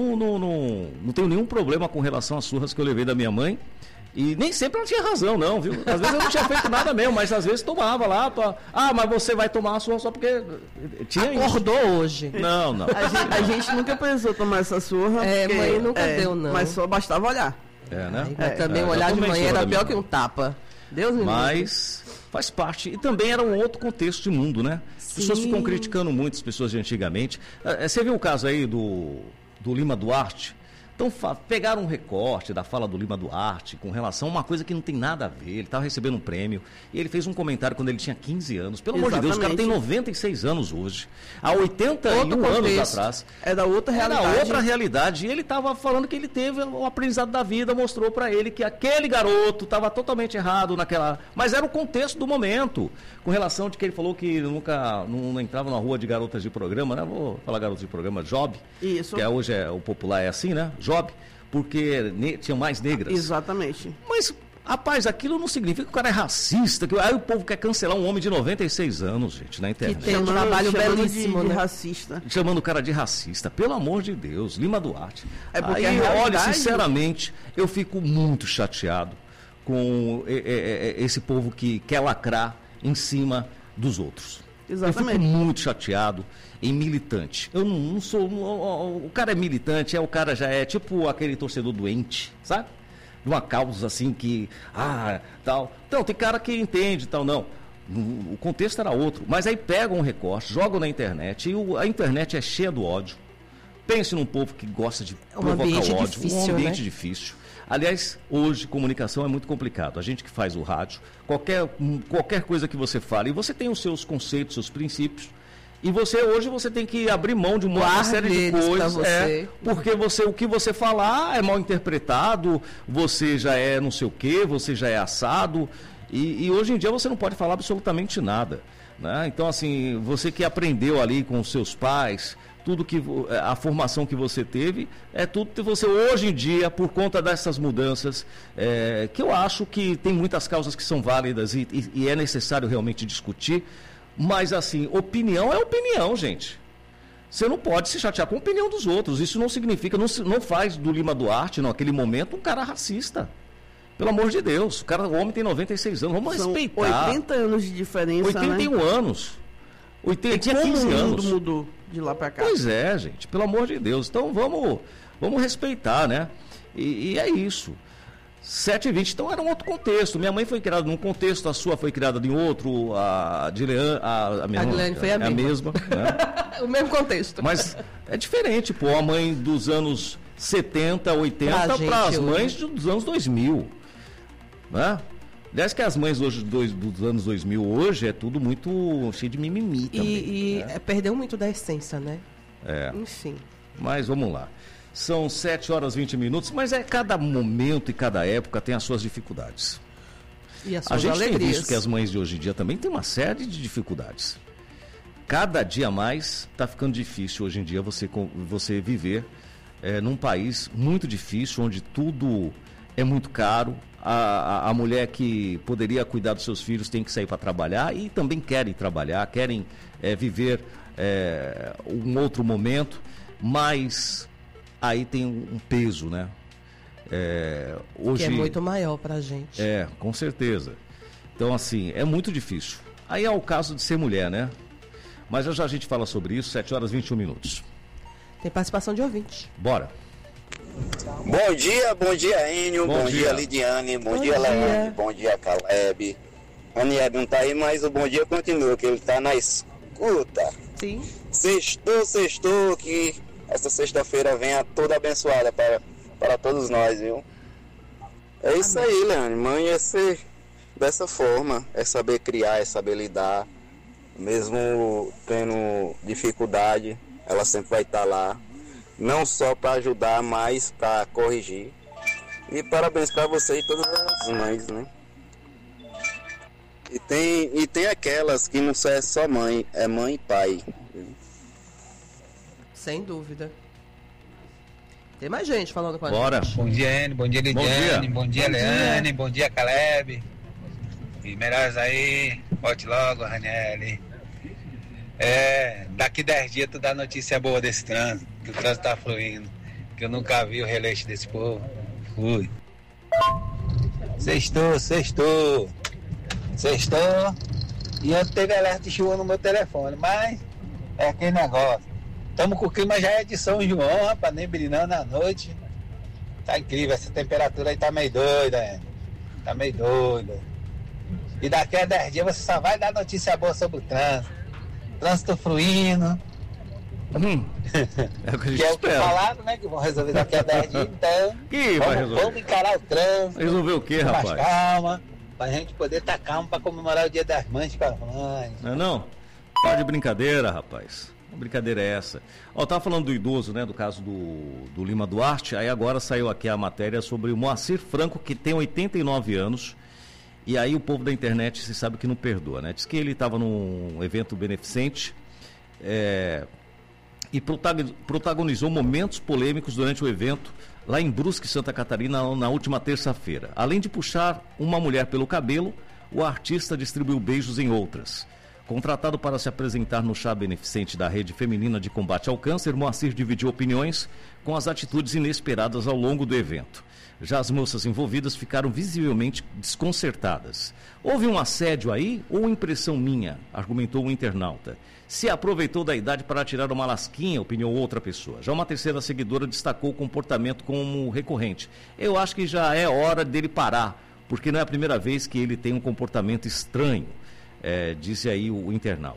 Speaker 14: não tenho nenhum problema com relação às surras que eu levei da minha mãe. E nem sempre ela tinha razão, não, viu? Às vezes eu não tinha feito nada mesmo, mas às vezes tomava lá. Mas você vai tomar a surra só porque tinha
Speaker 11: Acordou
Speaker 14: isso.
Speaker 11: Hoje.
Speaker 14: Não.
Speaker 12: A gente nunca pensou tomar essa surra.
Speaker 11: Mãe nunca deu, não.
Speaker 12: Mas só bastava olhar.
Speaker 14: Né?
Speaker 11: Também o olhar de manhã era pior que um tapa. Deus me livre.
Speaker 14: Mas faz parte. E também era um outro contexto de mundo, né? As pessoas ficam criticando muito as pessoas de antigamente. Você viu o caso aí do Lima Duarte? Então pegaram um recorte da fala do Lima Duarte com relação a uma coisa que não tem nada a ver. Ele estava recebendo um prêmio e ele fez um comentário quando ele tinha 15 anos. Pelo amor de Deus, o cara tem 96 anos hoje. Há 81 anos atrás.
Speaker 12: É da outra realidade.
Speaker 14: Era outra realidade. E ele estava falando que ele teve o aprendizado da vida, mostrou para ele que aquele garoto estava totalmente errado naquela... Mas era o contexto do momento. Com relação de que ele falou que não entrava na rua de garotas de programa, né? Vou falar garotas de programa, Job.
Speaker 12: Isso.
Speaker 14: Que hoje o popular é assim, né? Job, porque tinha mais negras.
Speaker 12: Exatamente.
Speaker 14: Mas, rapaz, aquilo não significa que o cara é racista, que aí o povo quer cancelar um homem de 96 anos, gente, na internet.
Speaker 11: Que tem um trabalho belíssimo,
Speaker 12: de
Speaker 11: né?
Speaker 12: racista.
Speaker 14: Chamando o cara de racista, pelo amor de Deus, Lima Duarte.
Speaker 12: Porque
Speaker 14: aí, olha, sinceramente, eu fico muito chateado com esse povo que quer lacrar em cima dos outros.
Speaker 12: Exatamente.
Speaker 14: Eu fico muito chateado em militante. Eu não sou... O cara é militante, o cara já é tipo aquele torcedor doente, sabe? De uma causa assim que... tal. Então, tem cara que entende, tal, não. O contexto era outro. Mas aí pegam um recorte, jogam na internet, e a internet é cheia do ódio. Pense num povo que gosta de provocar ódio. Um ambiente difícil. Aliás, hoje comunicação é muito complicado. A gente que faz o rádio, qualquer coisa que você fale, você tem os seus conceitos, seus princípios, e hoje você tem que abrir mão de uma série de coisas, porque o que você falar é mal interpretado, você já é não sei o quê, você já é assado, e hoje em dia você não pode falar absolutamente nada, né? Então, assim, você que aprendeu ali com os seus pais, a formação que você teve, é tudo que você hoje em dia, por conta dessas mudanças, que eu acho que tem muitas causas que são válidas e é necessário realmente discutir. Mas, assim, opinião é opinião, gente. Você não pode se chatear com a opinião dos outros. Isso não significa, não faz do Lima Duarte, naquele momento, um cara racista. Pelo amor de Deus. O homem tem 96 anos. Vamos respeitar.
Speaker 12: 80 anos de diferença,
Speaker 14: 81 anos. 15 anos.
Speaker 12: O mundo mudou de lá pra cá.
Speaker 14: Pois é, gente. Pelo amor de Deus. Então, vamos respeitar, né? E é isso. 7h20, então era um outro contexto. Minha mãe foi criada num contexto, a sua foi criada em outro, a Dilene
Speaker 11: foi a
Speaker 14: mesma. Né?
Speaker 11: O mesmo contexto.
Speaker 14: Mas é diferente, a mãe dos anos 70, 80 para as mães dos anos 2000. Né? Aliás, que as mães hoje dos anos 2000 hoje é tudo muito cheio de mimimi também.
Speaker 11: Né? Perdeu muito da essência, né? Enfim.
Speaker 14: Mas vamos lá. São 7h20, mas cada momento e cada época tem as suas dificuldades.
Speaker 11: E as suas
Speaker 14: alegrias. A gente tem visto que as mães de hoje em dia também têm uma série de dificuldades. Cada dia mais está ficando difícil hoje em dia você viver num país muito difícil, onde tudo é muito caro. A mulher que poderia cuidar dos seus filhos tem que sair para trabalhar e também querem trabalhar, querem viver um outro momento, mas aí tem um peso, né? Hoje,
Speaker 11: que é muito maior pra gente.
Speaker 14: Com certeza. Então, assim, é muito difícil. Aí é o caso de ser mulher, né? Mas já a gente fala sobre isso, 7h21.
Speaker 11: Tem participação de ouvinte.
Speaker 14: Bora.
Speaker 16: Bom dia, Enio. Bom dia, Lidiane. Bom dia, Leandro. Bom dia, Caleb. O Nieb não tá aí, mas o bom dia continua, que ele tá na escuta.
Speaker 11: Sim.
Speaker 16: Sextou, que essa sexta-feira venha toda abençoada para todos nós, viu? É isso aí, Leandro. Mãe é ser dessa forma, é saber criar, é saber lidar. Mesmo tendo dificuldade, ela sempre vai estar lá. Não só para ajudar, mas para corrigir. E parabéns para você e todas as mães, né? E tem aquelas que não é só mãe, é mãe e pai.
Speaker 11: Sem dúvida. Tem mais gente falando com a
Speaker 14: Bora.
Speaker 11: gente.
Speaker 17: Bom dia, Enio. Bom dia, Lidiane. Bom dia, Leane. Bom dia, Caleb. E melhores aí. Volte logo, Raniele. Daqui 10 dias tu dá notícia boa desse trânsito. Que o trânsito tá fluindo. Que eu nunca vi o releixo desse povo. Fui. Sextou. E ontem teve alerta de chuva no meu telefone. Mas é aquele negócio. Estamos com o clima já de São João, rapaz, nem brilhando à noite. Tá incrível, essa temperatura aí tá meio doida, Tá meio doida. E daqui a 10 dias você só vai dar notícia boa sobre o trânsito. Trânsito fluindo.
Speaker 14: É o que a gente
Speaker 17: que é o que
Speaker 14: espera.
Speaker 17: falaram, né? Que vão resolver daqui a 10 dias, então. Vamos encarar o trânsito.
Speaker 14: Resolver o quê, rapaz?
Speaker 17: Mais calma, pra gente poder estar calmo pra comemorar o Dia das Mães com as mães.
Speaker 14: Não? Tá de brincadeira, rapaz. Que brincadeira é essa? Eu tava falando do idoso, né? Do caso do Lima Duarte. Aí agora saiu aqui a matéria sobre o Moacir Franco, que tem 89 anos. E aí o povo da internet, você sabe que não perdoa, né? Diz que ele estava num evento beneficente e protagonizou momentos polêmicos durante o evento lá em Brusque, Santa Catarina, na última terça-feira. Além de puxar uma mulher pelo cabelo, o artista distribuiu beijos em outras. Contratado para se apresentar no chá beneficente da Rede Feminina de Combate ao Câncer, Moacir dividiu opiniões com as atitudes inesperadas ao longo do evento. Já as moças envolvidas ficaram visivelmente desconcertadas. Houve um assédio aí ou impressão minha? Argumentou o internauta. Se aproveitou da idade para tirar uma lasquinha, opiniou outra pessoa. Já uma terceira seguidora destacou o comportamento como recorrente. Eu acho que já é hora dele parar, porque não é a primeira vez que ele tem um comportamento estranho. Disse aí o internauta.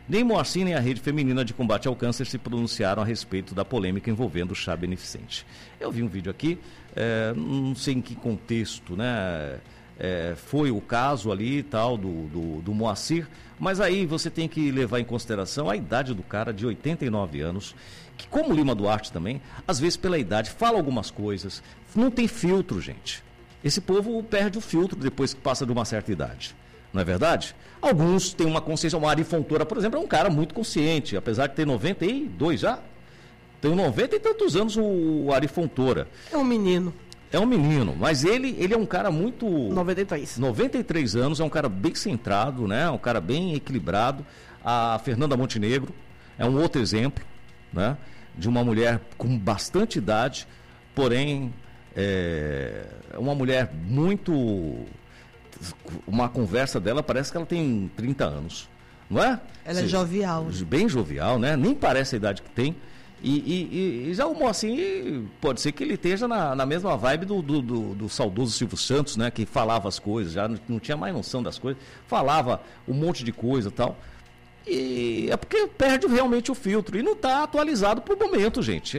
Speaker 14: Nem Moacir nem a Rede Feminina de Combate ao Câncer se pronunciaram a respeito da polêmica envolvendo o chá beneficente. Eu vi um vídeo aqui, não sei em que contexto, né? Foi o caso ali e tal do Moacir, mas aí você tem que levar em consideração a idade do cara de 89 anos, que como Lima Duarte também, às vezes pela idade fala algumas coisas, não tem filtro, gente. Esse povo perde o filtro depois que passa de uma certa idade, não é verdade? Alguns têm uma consciência, o Ari Fontoura, por exemplo, é um cara muito consciente, apesar de ter 92 já, tem 90 e tantos anos o Ari Fontoura.
Speaker 11: É um menino.
Speaker 14: É um menino, mas ele é um cara muito...
Speaker 12: 93
Speaker 14: anos, é um cara bem centrado, né? Um cara bem equilibrado. A Fernanda Montenegro é um outro exemplo, né? De uma mulher com bastante idade, porém, uma mulher muito... Uma conversa dela, parece que ela tem 30 anos, não é?
Speaker 11: Ela é jovial.
Speaker 14: Bem jovial, né? Nem parece a idade que tem. E já o Moacir, pode ser que ele esteja na mesma vibe do saudoso Silvio Santos, né? Que falava as coisas, já não tinha mais noção das coisas, falava um monte de coisa e tal. E é porque perde realmente o filtro e não está atualizado para o momento, gente.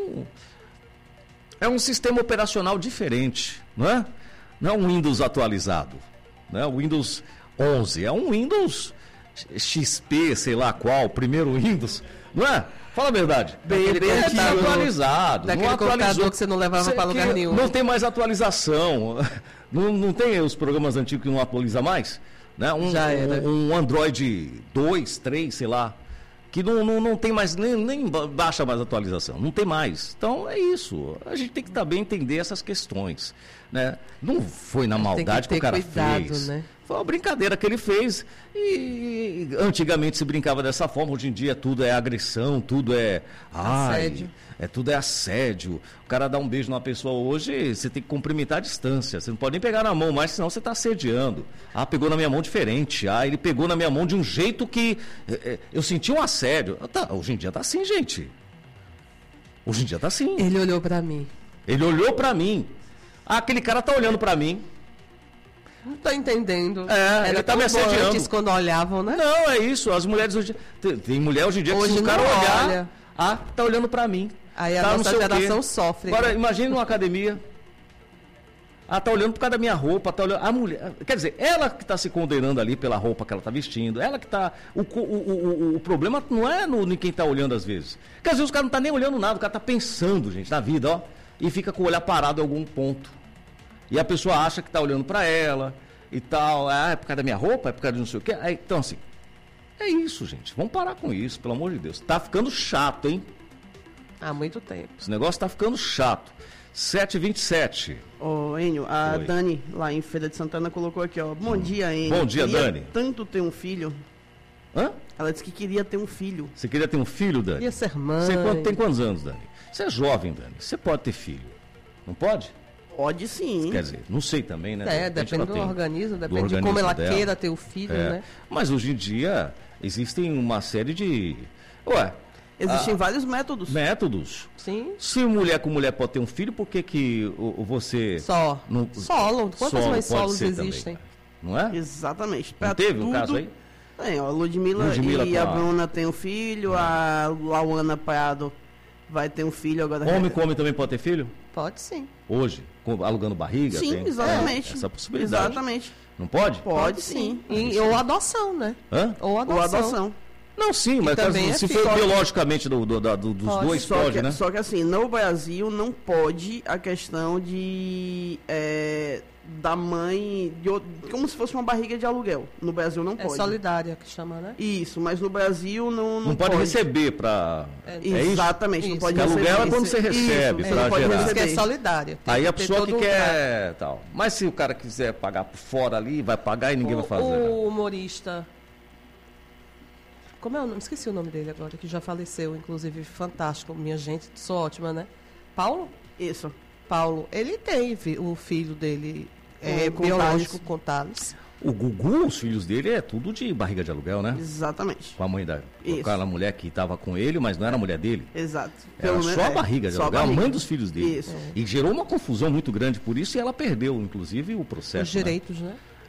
Speaker 14: É um sistema operacional diferente, não é? Não é um Windows atualizado, não é o Windows 11, é um Windows XP, sei lá qual, primeiro Windows, não é? Fala a verdade.
Speaker 11: Bem
Speaker 14: atualizado.
Speaker 11: Daquele computador que você não levava para lugar nenhum.
Speaker 14: Não tem mais atualização. Não tem os programas antigos que não atualiza mais? Né? Um Android 2, 3, sei lá, que não tem mais, nem baixa mais atualização. Não tem mais. Então é isso. A gente tem que também entender essas questões. Né? Não foi na maldade que o cara fez. Né? Foi uma brincadeira que ele fez e antigamente se brincava dessa forma, hoje em dia tudo é agressão, tudo é assédio. Tudo é assédio. O cara dá um beijo numa pessoa hoje, você tem que cumprimentar à distância, você não pode nem pegar na mão mais, senão você está assediando. Pegou na minha mão diferente, ele pegou na minha mão de um jeito que eu senti um assédio. Hoje em dia tá assim, gente. Hoje em dia tá assim.
Speaker 11: Ele olhou para mim.
Speaker 14: Aquele cara tá olhando para mim.
Speaker 11: Não tô entendendo.
Speaker 14: Ele tá me assediando.
Speaker 11: Antes, quando olhavam, né?
Speaker 14: Não, é isso. As mulheres hoje... Tem mulher hoje em dia que se o cara olhar... tá olhando pra mim.
Speaker 11: Aí a nossa geração sofre.
Speaker 14: Agora, imagine numa academia. Tá olhando por causa da minha roupa, tá olhando... A mulher... Quer dizer, ela que tá se condenando ali pela roupa que ela tá vestindo, ela que tá... O problema não é em quem tá olhando às vezes. Porque às vezes o cara não tá nem olhando nada, o cara tá pensando, gente, na vida, ó. E fica com o olhar parado em algum ponto. E a pessoa acha que está olhando para ela e tal. É por causa da minha roupa? É por causa de não sei o quê? Então, assim, é isso, gente. Vamos parar com isso, pelo amor de Deus. Tá ficando chato, hein?
Speaker 11: Há muito tempo.
Speaker 14: Esse negócio tá ficando chato. 7h27.
Speaker 12: Enio, a Dani, lá em Feira de Santana, colocou aqui, ó. Bom dia, Enio.
Speaker 14: Bom dia, Dani.
Speaker 12: Tanto ter um filho.
Speaker 14: Hã?
Speaker 12: Ela disse que queria ter um filho.
Speaker 14: Você queria ter um filho, Dani?
Speaker 11: Queria ser mãe.
Speaker 14: Você tem quantos anos, Dani? Você é jovem, Dani. Você pode ter filho. Não pode?
Speaker 12: Pode sim.
Speaker 14: Quer dizer, não sei também, né?
Speaker 11: Depende do organismo, depende de como ela queira ter o filho, né?
Speaker 14: Mas hoje em dia existem uma série de...
Speaker 12: Existem vários métodos.
Speaker 14: Métodos?
Speaker 11: Sim.
Speaker 14: Se mulher com mulher pode ter um filho, por que você...
Speaker 11: Solo. Quantas mães solos existem?
Speaker 14: Também, não é?
Speaker 12: Exatamente.
Speaker 14: Não teve um caso aí?
Speaker 12: A Ludmilla e a Bruna tem um filho, a Lauana Prado vai ter um filho agora.
Speaker 14: Homem com homem também pode ter filho?
Speaker 11: Pode sim.
Speaker 14: Hoje? Alugando barriga?
Speaker 12: Sim, exatamente.
Speaker 14: Essa possibilidade.
Speaker 12: Exatamente.
Speaker 14: Não pode?
Speaker 12: Pode sim.
Speaker 11: Ou adoção, né?
Speaker 14: Hã?
Speaker 11: Ou adoção.
Speaker 14: Não, sim, mas se for biologicamente dos dois, pode, né?
Speaker 12: Só que assim, no Brasil não pode a questão de... da mãe, como se fosse uma barriga de aluguel. No Brasil não pode.
Speaker 11: É solidária que chama, né?
Speaker 12: Isso, mas no Brasil não
Speaker 14: pode receber para...
Speaker 12: Exatamente,
Speaker 14: isso?
Speaker 12: Não pode
Speaker 14: receber. Aluguel é quando você recebe para gerar.
Speaker 11: Isso que é solidária.
Speaker 14: Aí a pessoa que quer tal. Mas se o cara quiser pagar por fora ali, vai pagar e ninguém vai fazer.
Speaker 11: O humorista... Como é o nome? Esqueci o nome dele agora, que já faleceu, inclusive, fantástico. Minha gente, sou ótima, né? Paulo?
Speaker 12: Isso.
Speaker 11: Paulo, ele teve o filho dele biológico com Thales.
Speaker 14: O Gugu, os filhos dele, é tudo de barriga de aluguel, né?
Speaker 12: Exatamente.
Speaker 14: Com a mãe aquela mulher que estava com ele, mas não era a mulher dele.
Speaker 12: Exato.
Speaker 14: Era só a barriga de aluguel, a mãe dos filhos dele.
Speaker 12: Isso.
Speaker 14: E gerou uma confusão muito grande por isso e ela perdeu, inclusive, o processo.
Speaker 11: Os direitos, né?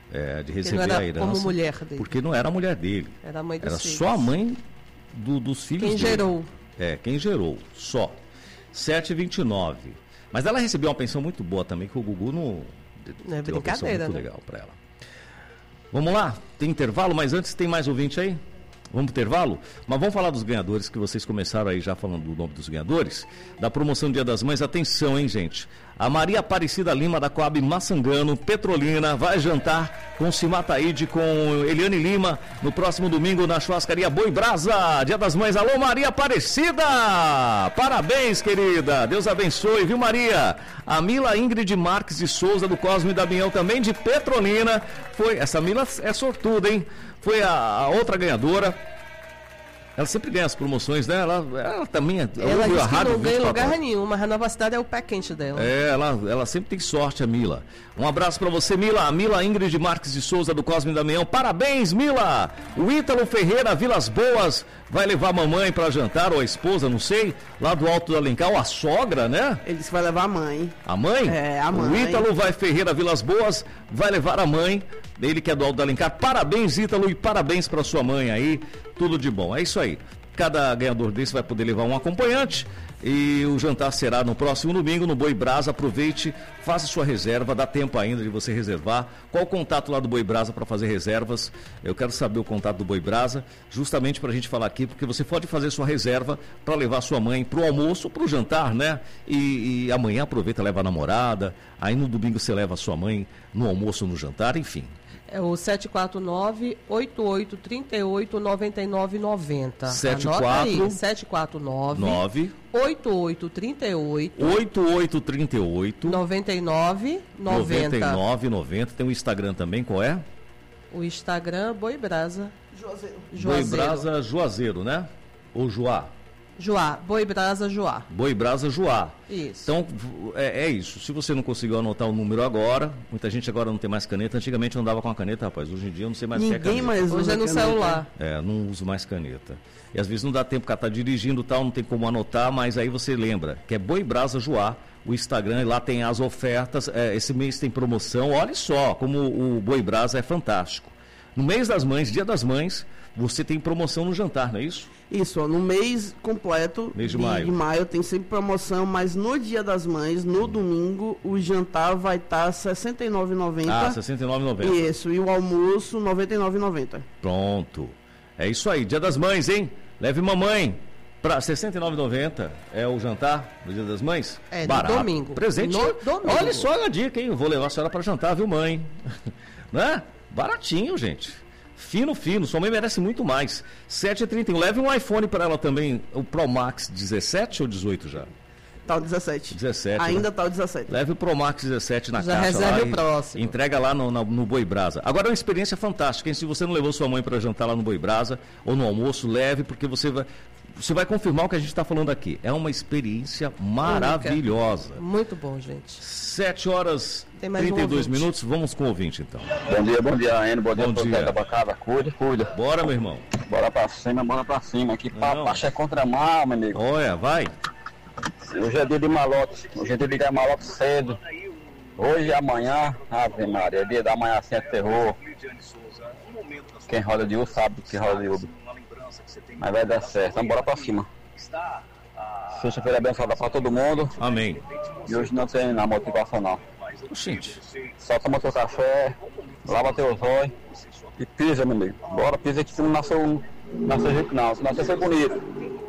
Speaker 14: de receber
Speaker 11: não era
Speaker 14: a herança.
Speaker 11: como mulher dele.
Speaker 14: Porque não era a mulher dele.
Speaker 11: Era a mãe dos
Speaker 14: Era
Speaker 11: filhos.
Speaker 14: só a mãe dos filhos
Speaker 11: Quem
Speaker 14: dele.
Speaker 11: gerou.
Speaker 14: Quem gerou, só. 7h29. Mas ela recebeu uma pensão muito boa também, que o Gugu não
Speaker 11: é
Speaker 14: deu uma pensão
Speaker 11: brincadeira,
Speaker 14: muito
Speaker 11: né?
Speaker 14: legal para ela. Vamos lá? Tem intervalo, mas antes tem mais ouvinte aí? Vamos pro intervalo? Mas vamos falar dos ganhadores, que vocês começaram aí já falando do nome dos ganhadores. Da promoção Dia das Mães, atenção, hein, gente? A Maria Aparecida Lima, da Coab Maçangano, Petrolina, vai jantar com Cimataíde, com Eliane Lima, no próximo domingo na churrascaria Boi Brasa. Dia das Mães, alô Maria Aparecida! Parabéns, querida! Deus abençoe, viu, Maria? A Mila Ingrid Marques de Souza, do Cosme e Damião, também de Petrolina. Essa Mila é sortuda, hein? Foi a outra ganhadora. Ela sempre ganha as promoções, né? Ela também
Speaker 11: Ela disse que não ganha em lugar nenhum, mas a Nova Cidade é o pé quente dela.
Speaker 14: Ela sempre tem sorte, a Mila. Um abraço pra você, Mila. A Mila Ingrid Marques de Souza, do Cosme e Damião. Parabéns, Mila! O Ítalo Ferreira, Vilas Boas, vai levar a mamãe pra jantar, ou a esposa, não sei, lá do Alto do Alencar, ou a sogra, né?
Speaker 12: Ele disse que vai levar a mãe.
Speaker 14: A mãe?
Speaker 12: A mãe.
Speaker 14: O Ítalo vai Ferreira, Vilas Boas, vai levar a mãe, ele que é do Alto do Alencar. Parabéns, Ítalo, e parabéns pra sua mãe aí. Tudo de bom. É isso aí. Cada ganhador desse vai poder levar um acompanhante. E o jantar será no próximo domingo no Boi Brasa. Aproveite, faça sua reserva, dá tempo ainda de você reservar. Qual o contato lá do Boi Brasa para fazer reservas? Eu quero saber o contato do Boi Brasa, justamente para a gente falar aqui, porque você pode fazer sua reserva para levar sua mãe para o almoço ou para o jantar, né? E amanhã aproveita, leva a namorada. Aí no domingo você leva a sua mãe no almoço, no jantar, enfim.
Speaker 11: É o 749-8838-9990.
Speaker 14: 749-8838-9990. Tem o Instagram também, qual é?
Speaker 11: O Instagram, Boi Brasa
Speaker 14: Boi Brasa Juazeiro, né? Ou Juá?
Speaker 11: Juá, Boi Brasa Juá.
Speaker 14: Boi Brasa Juá.
Speaker 11: Isso.
Speaker 14: Então, é isso. Se você não conseguiu anotar o número agora, muita gente agora não tem mais caneta. Antigamente eu andava com a caneta, rapaz. Hoje em dia eu não sei mais o que é caneta.
Speaker 12: Ninguém mais usa.
Speaker 11: Hoje é no celular.
Speaker 14: Não uso mais caneta. E às vezes não dá tempo, porque tá dirigindo e tal, não tem como anotar, mas aí você lembra, que é Boi Brasa Juá, o Instagram, e lá tem as ofertas. Esse mês tem promoção. Olha só como o Boi Brasa é fantástico. No mês das mães, Dia das Mães, você tem promoção no jantar, não é isso?
Speaker 12: Isso, no mês completo
Speaker 14: mês de maio
Speaker 12: tem sempre promoção, mas no Dia das Mães, no domingo, o jantar vai estar R$ 69,90.
Speaker 14: Ah, R$ 69,90.
Speaker 12: Isso, e o almoço R$ 99,90.
Speaker 14: Pronto. É isso aí, Dia das Mães, hein? Leve mamãe para R$ 69,90 é o jantar do Dia das Mães?
Speaker 11: É,
Speaker 14: barato.
Speaker 11: No domingo.
Speaker 14: Presente.
Speaker 11: No domingo.
Speaker 14: Olha só a dica, hein? Eu vou levar a senhora para jantar, viu, mãe? Né? Baratinho, gente. Fino. Sua mãe merece muito mais. 7h31. Leve um iPhone para ela também. O Pro Max 17 ou 18 já?
Speaker 12: Tá o 17.
Speaker 14: 17.
Speaker 12: Ainda
Speaker 14: né?
Speaker 12: tá o 17.
Speaker 14: Leve o Pro Max 17 na
Speaker 11: já
Speaker 14: caixa lá.
Speaker 11: Reserve o próximo.
Speaker 14: Entrega lá no Boi Brasa. Agora é uma experiência fantástica, hein? Se você não levou sua mãe para jantar lá no Boi Brasa ou no almoço, leve, porque você vai confirmar o que a gente está falando aqui. É uma experiência maravilhosa.
Speaker 11: Muito bom, gente.
Speaker 14: 7h32, vamos com o ouvinte, então.
Speaker 18: Bom dia, Aeno. Bom dia,
Speaker 14: dia.
Speaker 18: Bancada. Cuida.
Speaker 14: Bora, meu irmão.
Speaker 18: Bora pra cima. Aqui papacha é contra mal, meu amigo.
Speaker 14: Olha, vai.
Speaker 18: Hoje é dia de malote. Hoje é dia de ligar malote cedo. Hoje e amanhã, Ave Maria, é dia da manhã assim é terror. Quem roda de Uber sabe que roda de Uber. Mas vai dar certo, então bora pra cima. Sexta-feira abençoada pra todo mundo.
Speaker 14: Amém.
Speaker 18: E hoje não tem na motivação não.
Speaker 14: Gente.
Speaker 18: Só toma teu café, lava teu olhos e pisa, meu amigo. Bora, pisa que tu não nasceu rico não, senão você foi bonito.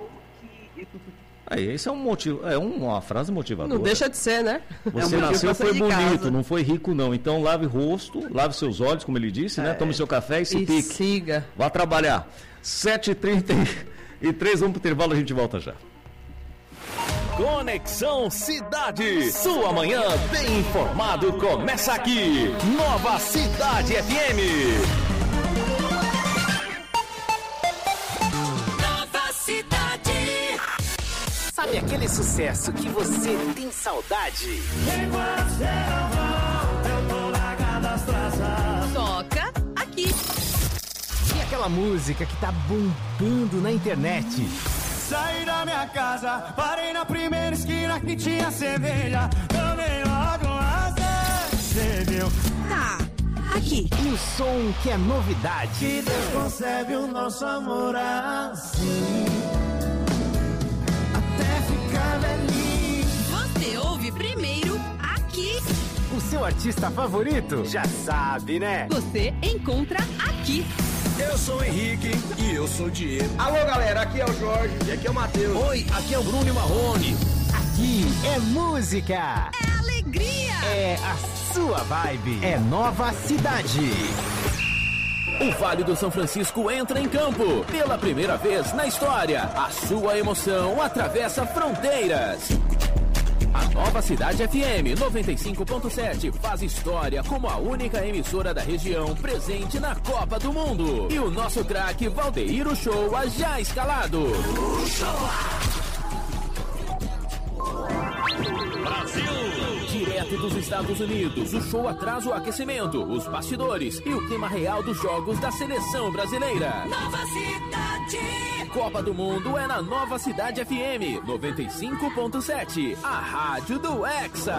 Speaker 14: Aí, esse é um motivo, uma frase motivadora.
Speaker 11: Não deixa de ser, né?
Speaker 14: Você nasceu, foi bonito, não foi rico não. Então lave o rosto, lave seus olhos, como ele disse, né? Tome seu café e se pique.
Speaker 11: Siga.
Speaker 14: Vá trabalhar. 7h33, vamos pro intervalo, a gente volta já.
Speaker 1: Conexão Cidade. Sua manhã bem informado começa aqui. Nova Cidade FM.
Speaker 3: Nova Cidade.
Speaker 19: Sabe aquele sucesso que você tem saudade?
Speaker 9: Toca aqui.
Speaker 19: E aquela música que tá bombando na internet?
Speaker 8: Saí da minha casa, parei na primeira esquina que tinha cerveja. Tomei logo uma, você viu?
Speaker 9: Tá,
Speaker 19: aqui. Um som que é novidade.
Speaker 8: Que Deus concebe o nosso amor assim, até ficar velhinho.
Speaker 3: Você ouve primeiro aqui.
Speaker 19: O seu artista favorito? Já sabe, né?
Speaker 3: Você encontra aqui.
Speaker 20: Eu sou o Henrique e eu sou o Diego.
Speaker 21: Alô, galera, aqui é o Jorge e aqui é o Matheus.
Speaker 19: Oi, aqui é o Bruno e Marrone. Aqui é música.
Speaker 3: É alegria.
Speaker 19: É a sua vibe. É Nova Cidade.
Speaker 22: O Vale do São Francisco entra em campo. Pela primeira vez na história, a sua emoção atravessa fronteiras. A Nova Cidade FM 95.7 faz história como a única emissora da região presente na Copa do Mundo. E o nosso craque Valdeir Uchoa já escalado. Brasil! Direto dos Estados Unidos, o show traz o aquecimento, os bastidores e o clima real dos jogos da seleção brasileira.
Speaker 3: Nova Cidade!
Speaker 22: Copa do Mundo é na Nova Cidade FM 95.7, a rádio do Hexa.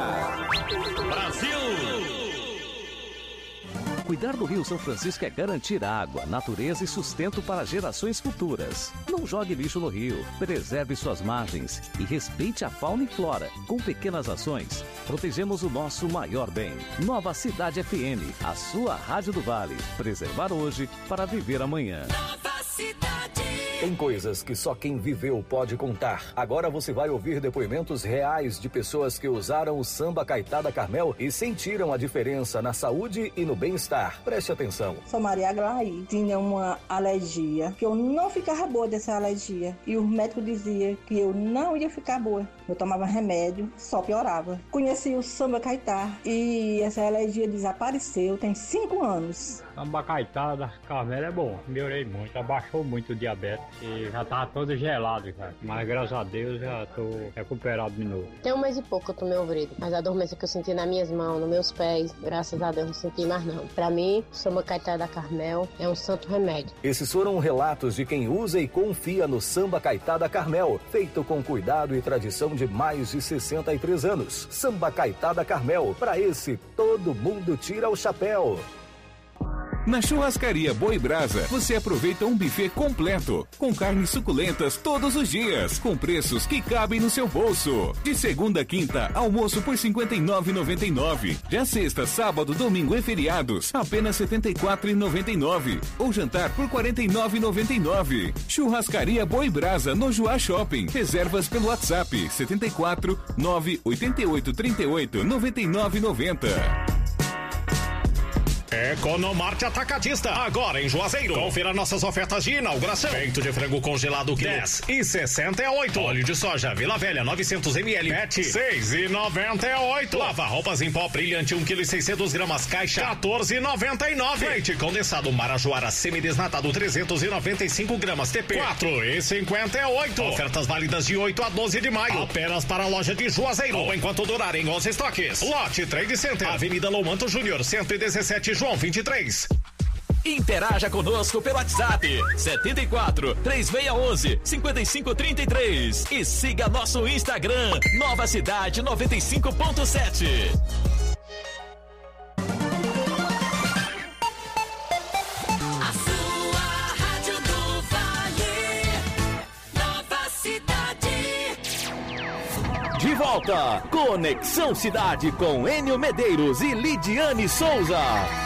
Speaker 22: Brasil!
Speaker 1: Cuidar do Rio São Francisco é garantir água, natureza e sustento para gerações futuras. Não jogue lixo no rio, preserve suas margens e respeite a fauna e flora. Com pequenas ações, protegemos o nosso maior bem. Nova Cidade FM, a sua rádio do Vale. Preservar hoje para viver amanhã.
Speaker 3: Nova Cidade!
Speaker 23: Tem coisas que só quem viveu pode contar. Agora você vai ouvir depoimentos reais de pessoas que usaram o Samba Caetá da Carmel e sentiram a diferença na saúde e no bem-estar. Preste atenção.
Speaker 24: Sou Maria Aglaí, tinha uma alergia, que eu não ficava boa dessa alergia. E o médico dizia que eu não ia ficar boa. Eu tomava remédio, só piorava. Conheci o Samba Caetá e essa alergia desapareceu, tem 5 anos.
Speaker 25: Samba Caetá da Carmel é bom, melhorei muito, abaixou muito o diabetes e já tava todo gelado já. Mas graças a Deus já tô recuperado de novo.
Speaker 26: Tem 1 mês e pouco que eu tomei o Vrido, mas a dormência que eu senti nas minhas mãos, nos meus pés, graças a Deus não senti mais não. Pra mim, o Samba Caetá da Carmel é um santo remédio.
Speaker 23: Esses foram relatos de quem usa e confia no Samba Caetá da Carmel, feito com cuidado e tradição de mais de 63 anos. Samba Caetá da Carmel, pra esse todo mundo tira o chapéu.
Speaker 27: Na Churrascaria Boi Brasa, você aproveita um buffet completo, com carnes suculentas todos os dias, com preços que cabem no seu bolso. De segunda a quinta, almoço por R$ 59,99. Já sexta, sábado, domingo e feriados, apenas R$ 74,99. Ou jantar por R$ 49,99. Churrascaria Boi Brasa, no Joá Shopping. Reservas pelo WhatsApp 74 988 38 99,90.
Speaker 28: Economarte Atacadista, agora em Juazeiro. Confira nossas ofertas de inauguração. Peito de frango congelado, quilo 10,68. Óleo de soja Vila Velha 900ml, PET 6,98. Lava roupas em pó brilhante 1,6 kg, caixa 14,99. Leite condensado Marajoara semidesnatado 395 gramas, TP 4,58. Ofertas válidas de 8 a 12 de maio. Apenas para a loja de Juazeiro, ou enquanto durarem os estoques. Lote Trade Center, Avenida Loumanto Júnior, 117 João 23.
Speaker 22: Interaja conosco pelo WhatsApp 74 3611 5533 e siga nosso Instagram Nova Cidade 95.7.
Speaker 3: A sua rádio do Vale, Nova Cidade.
Speaker 22: De volta, Conexão Cidade com Enio Medeiros e Lidiane Souza.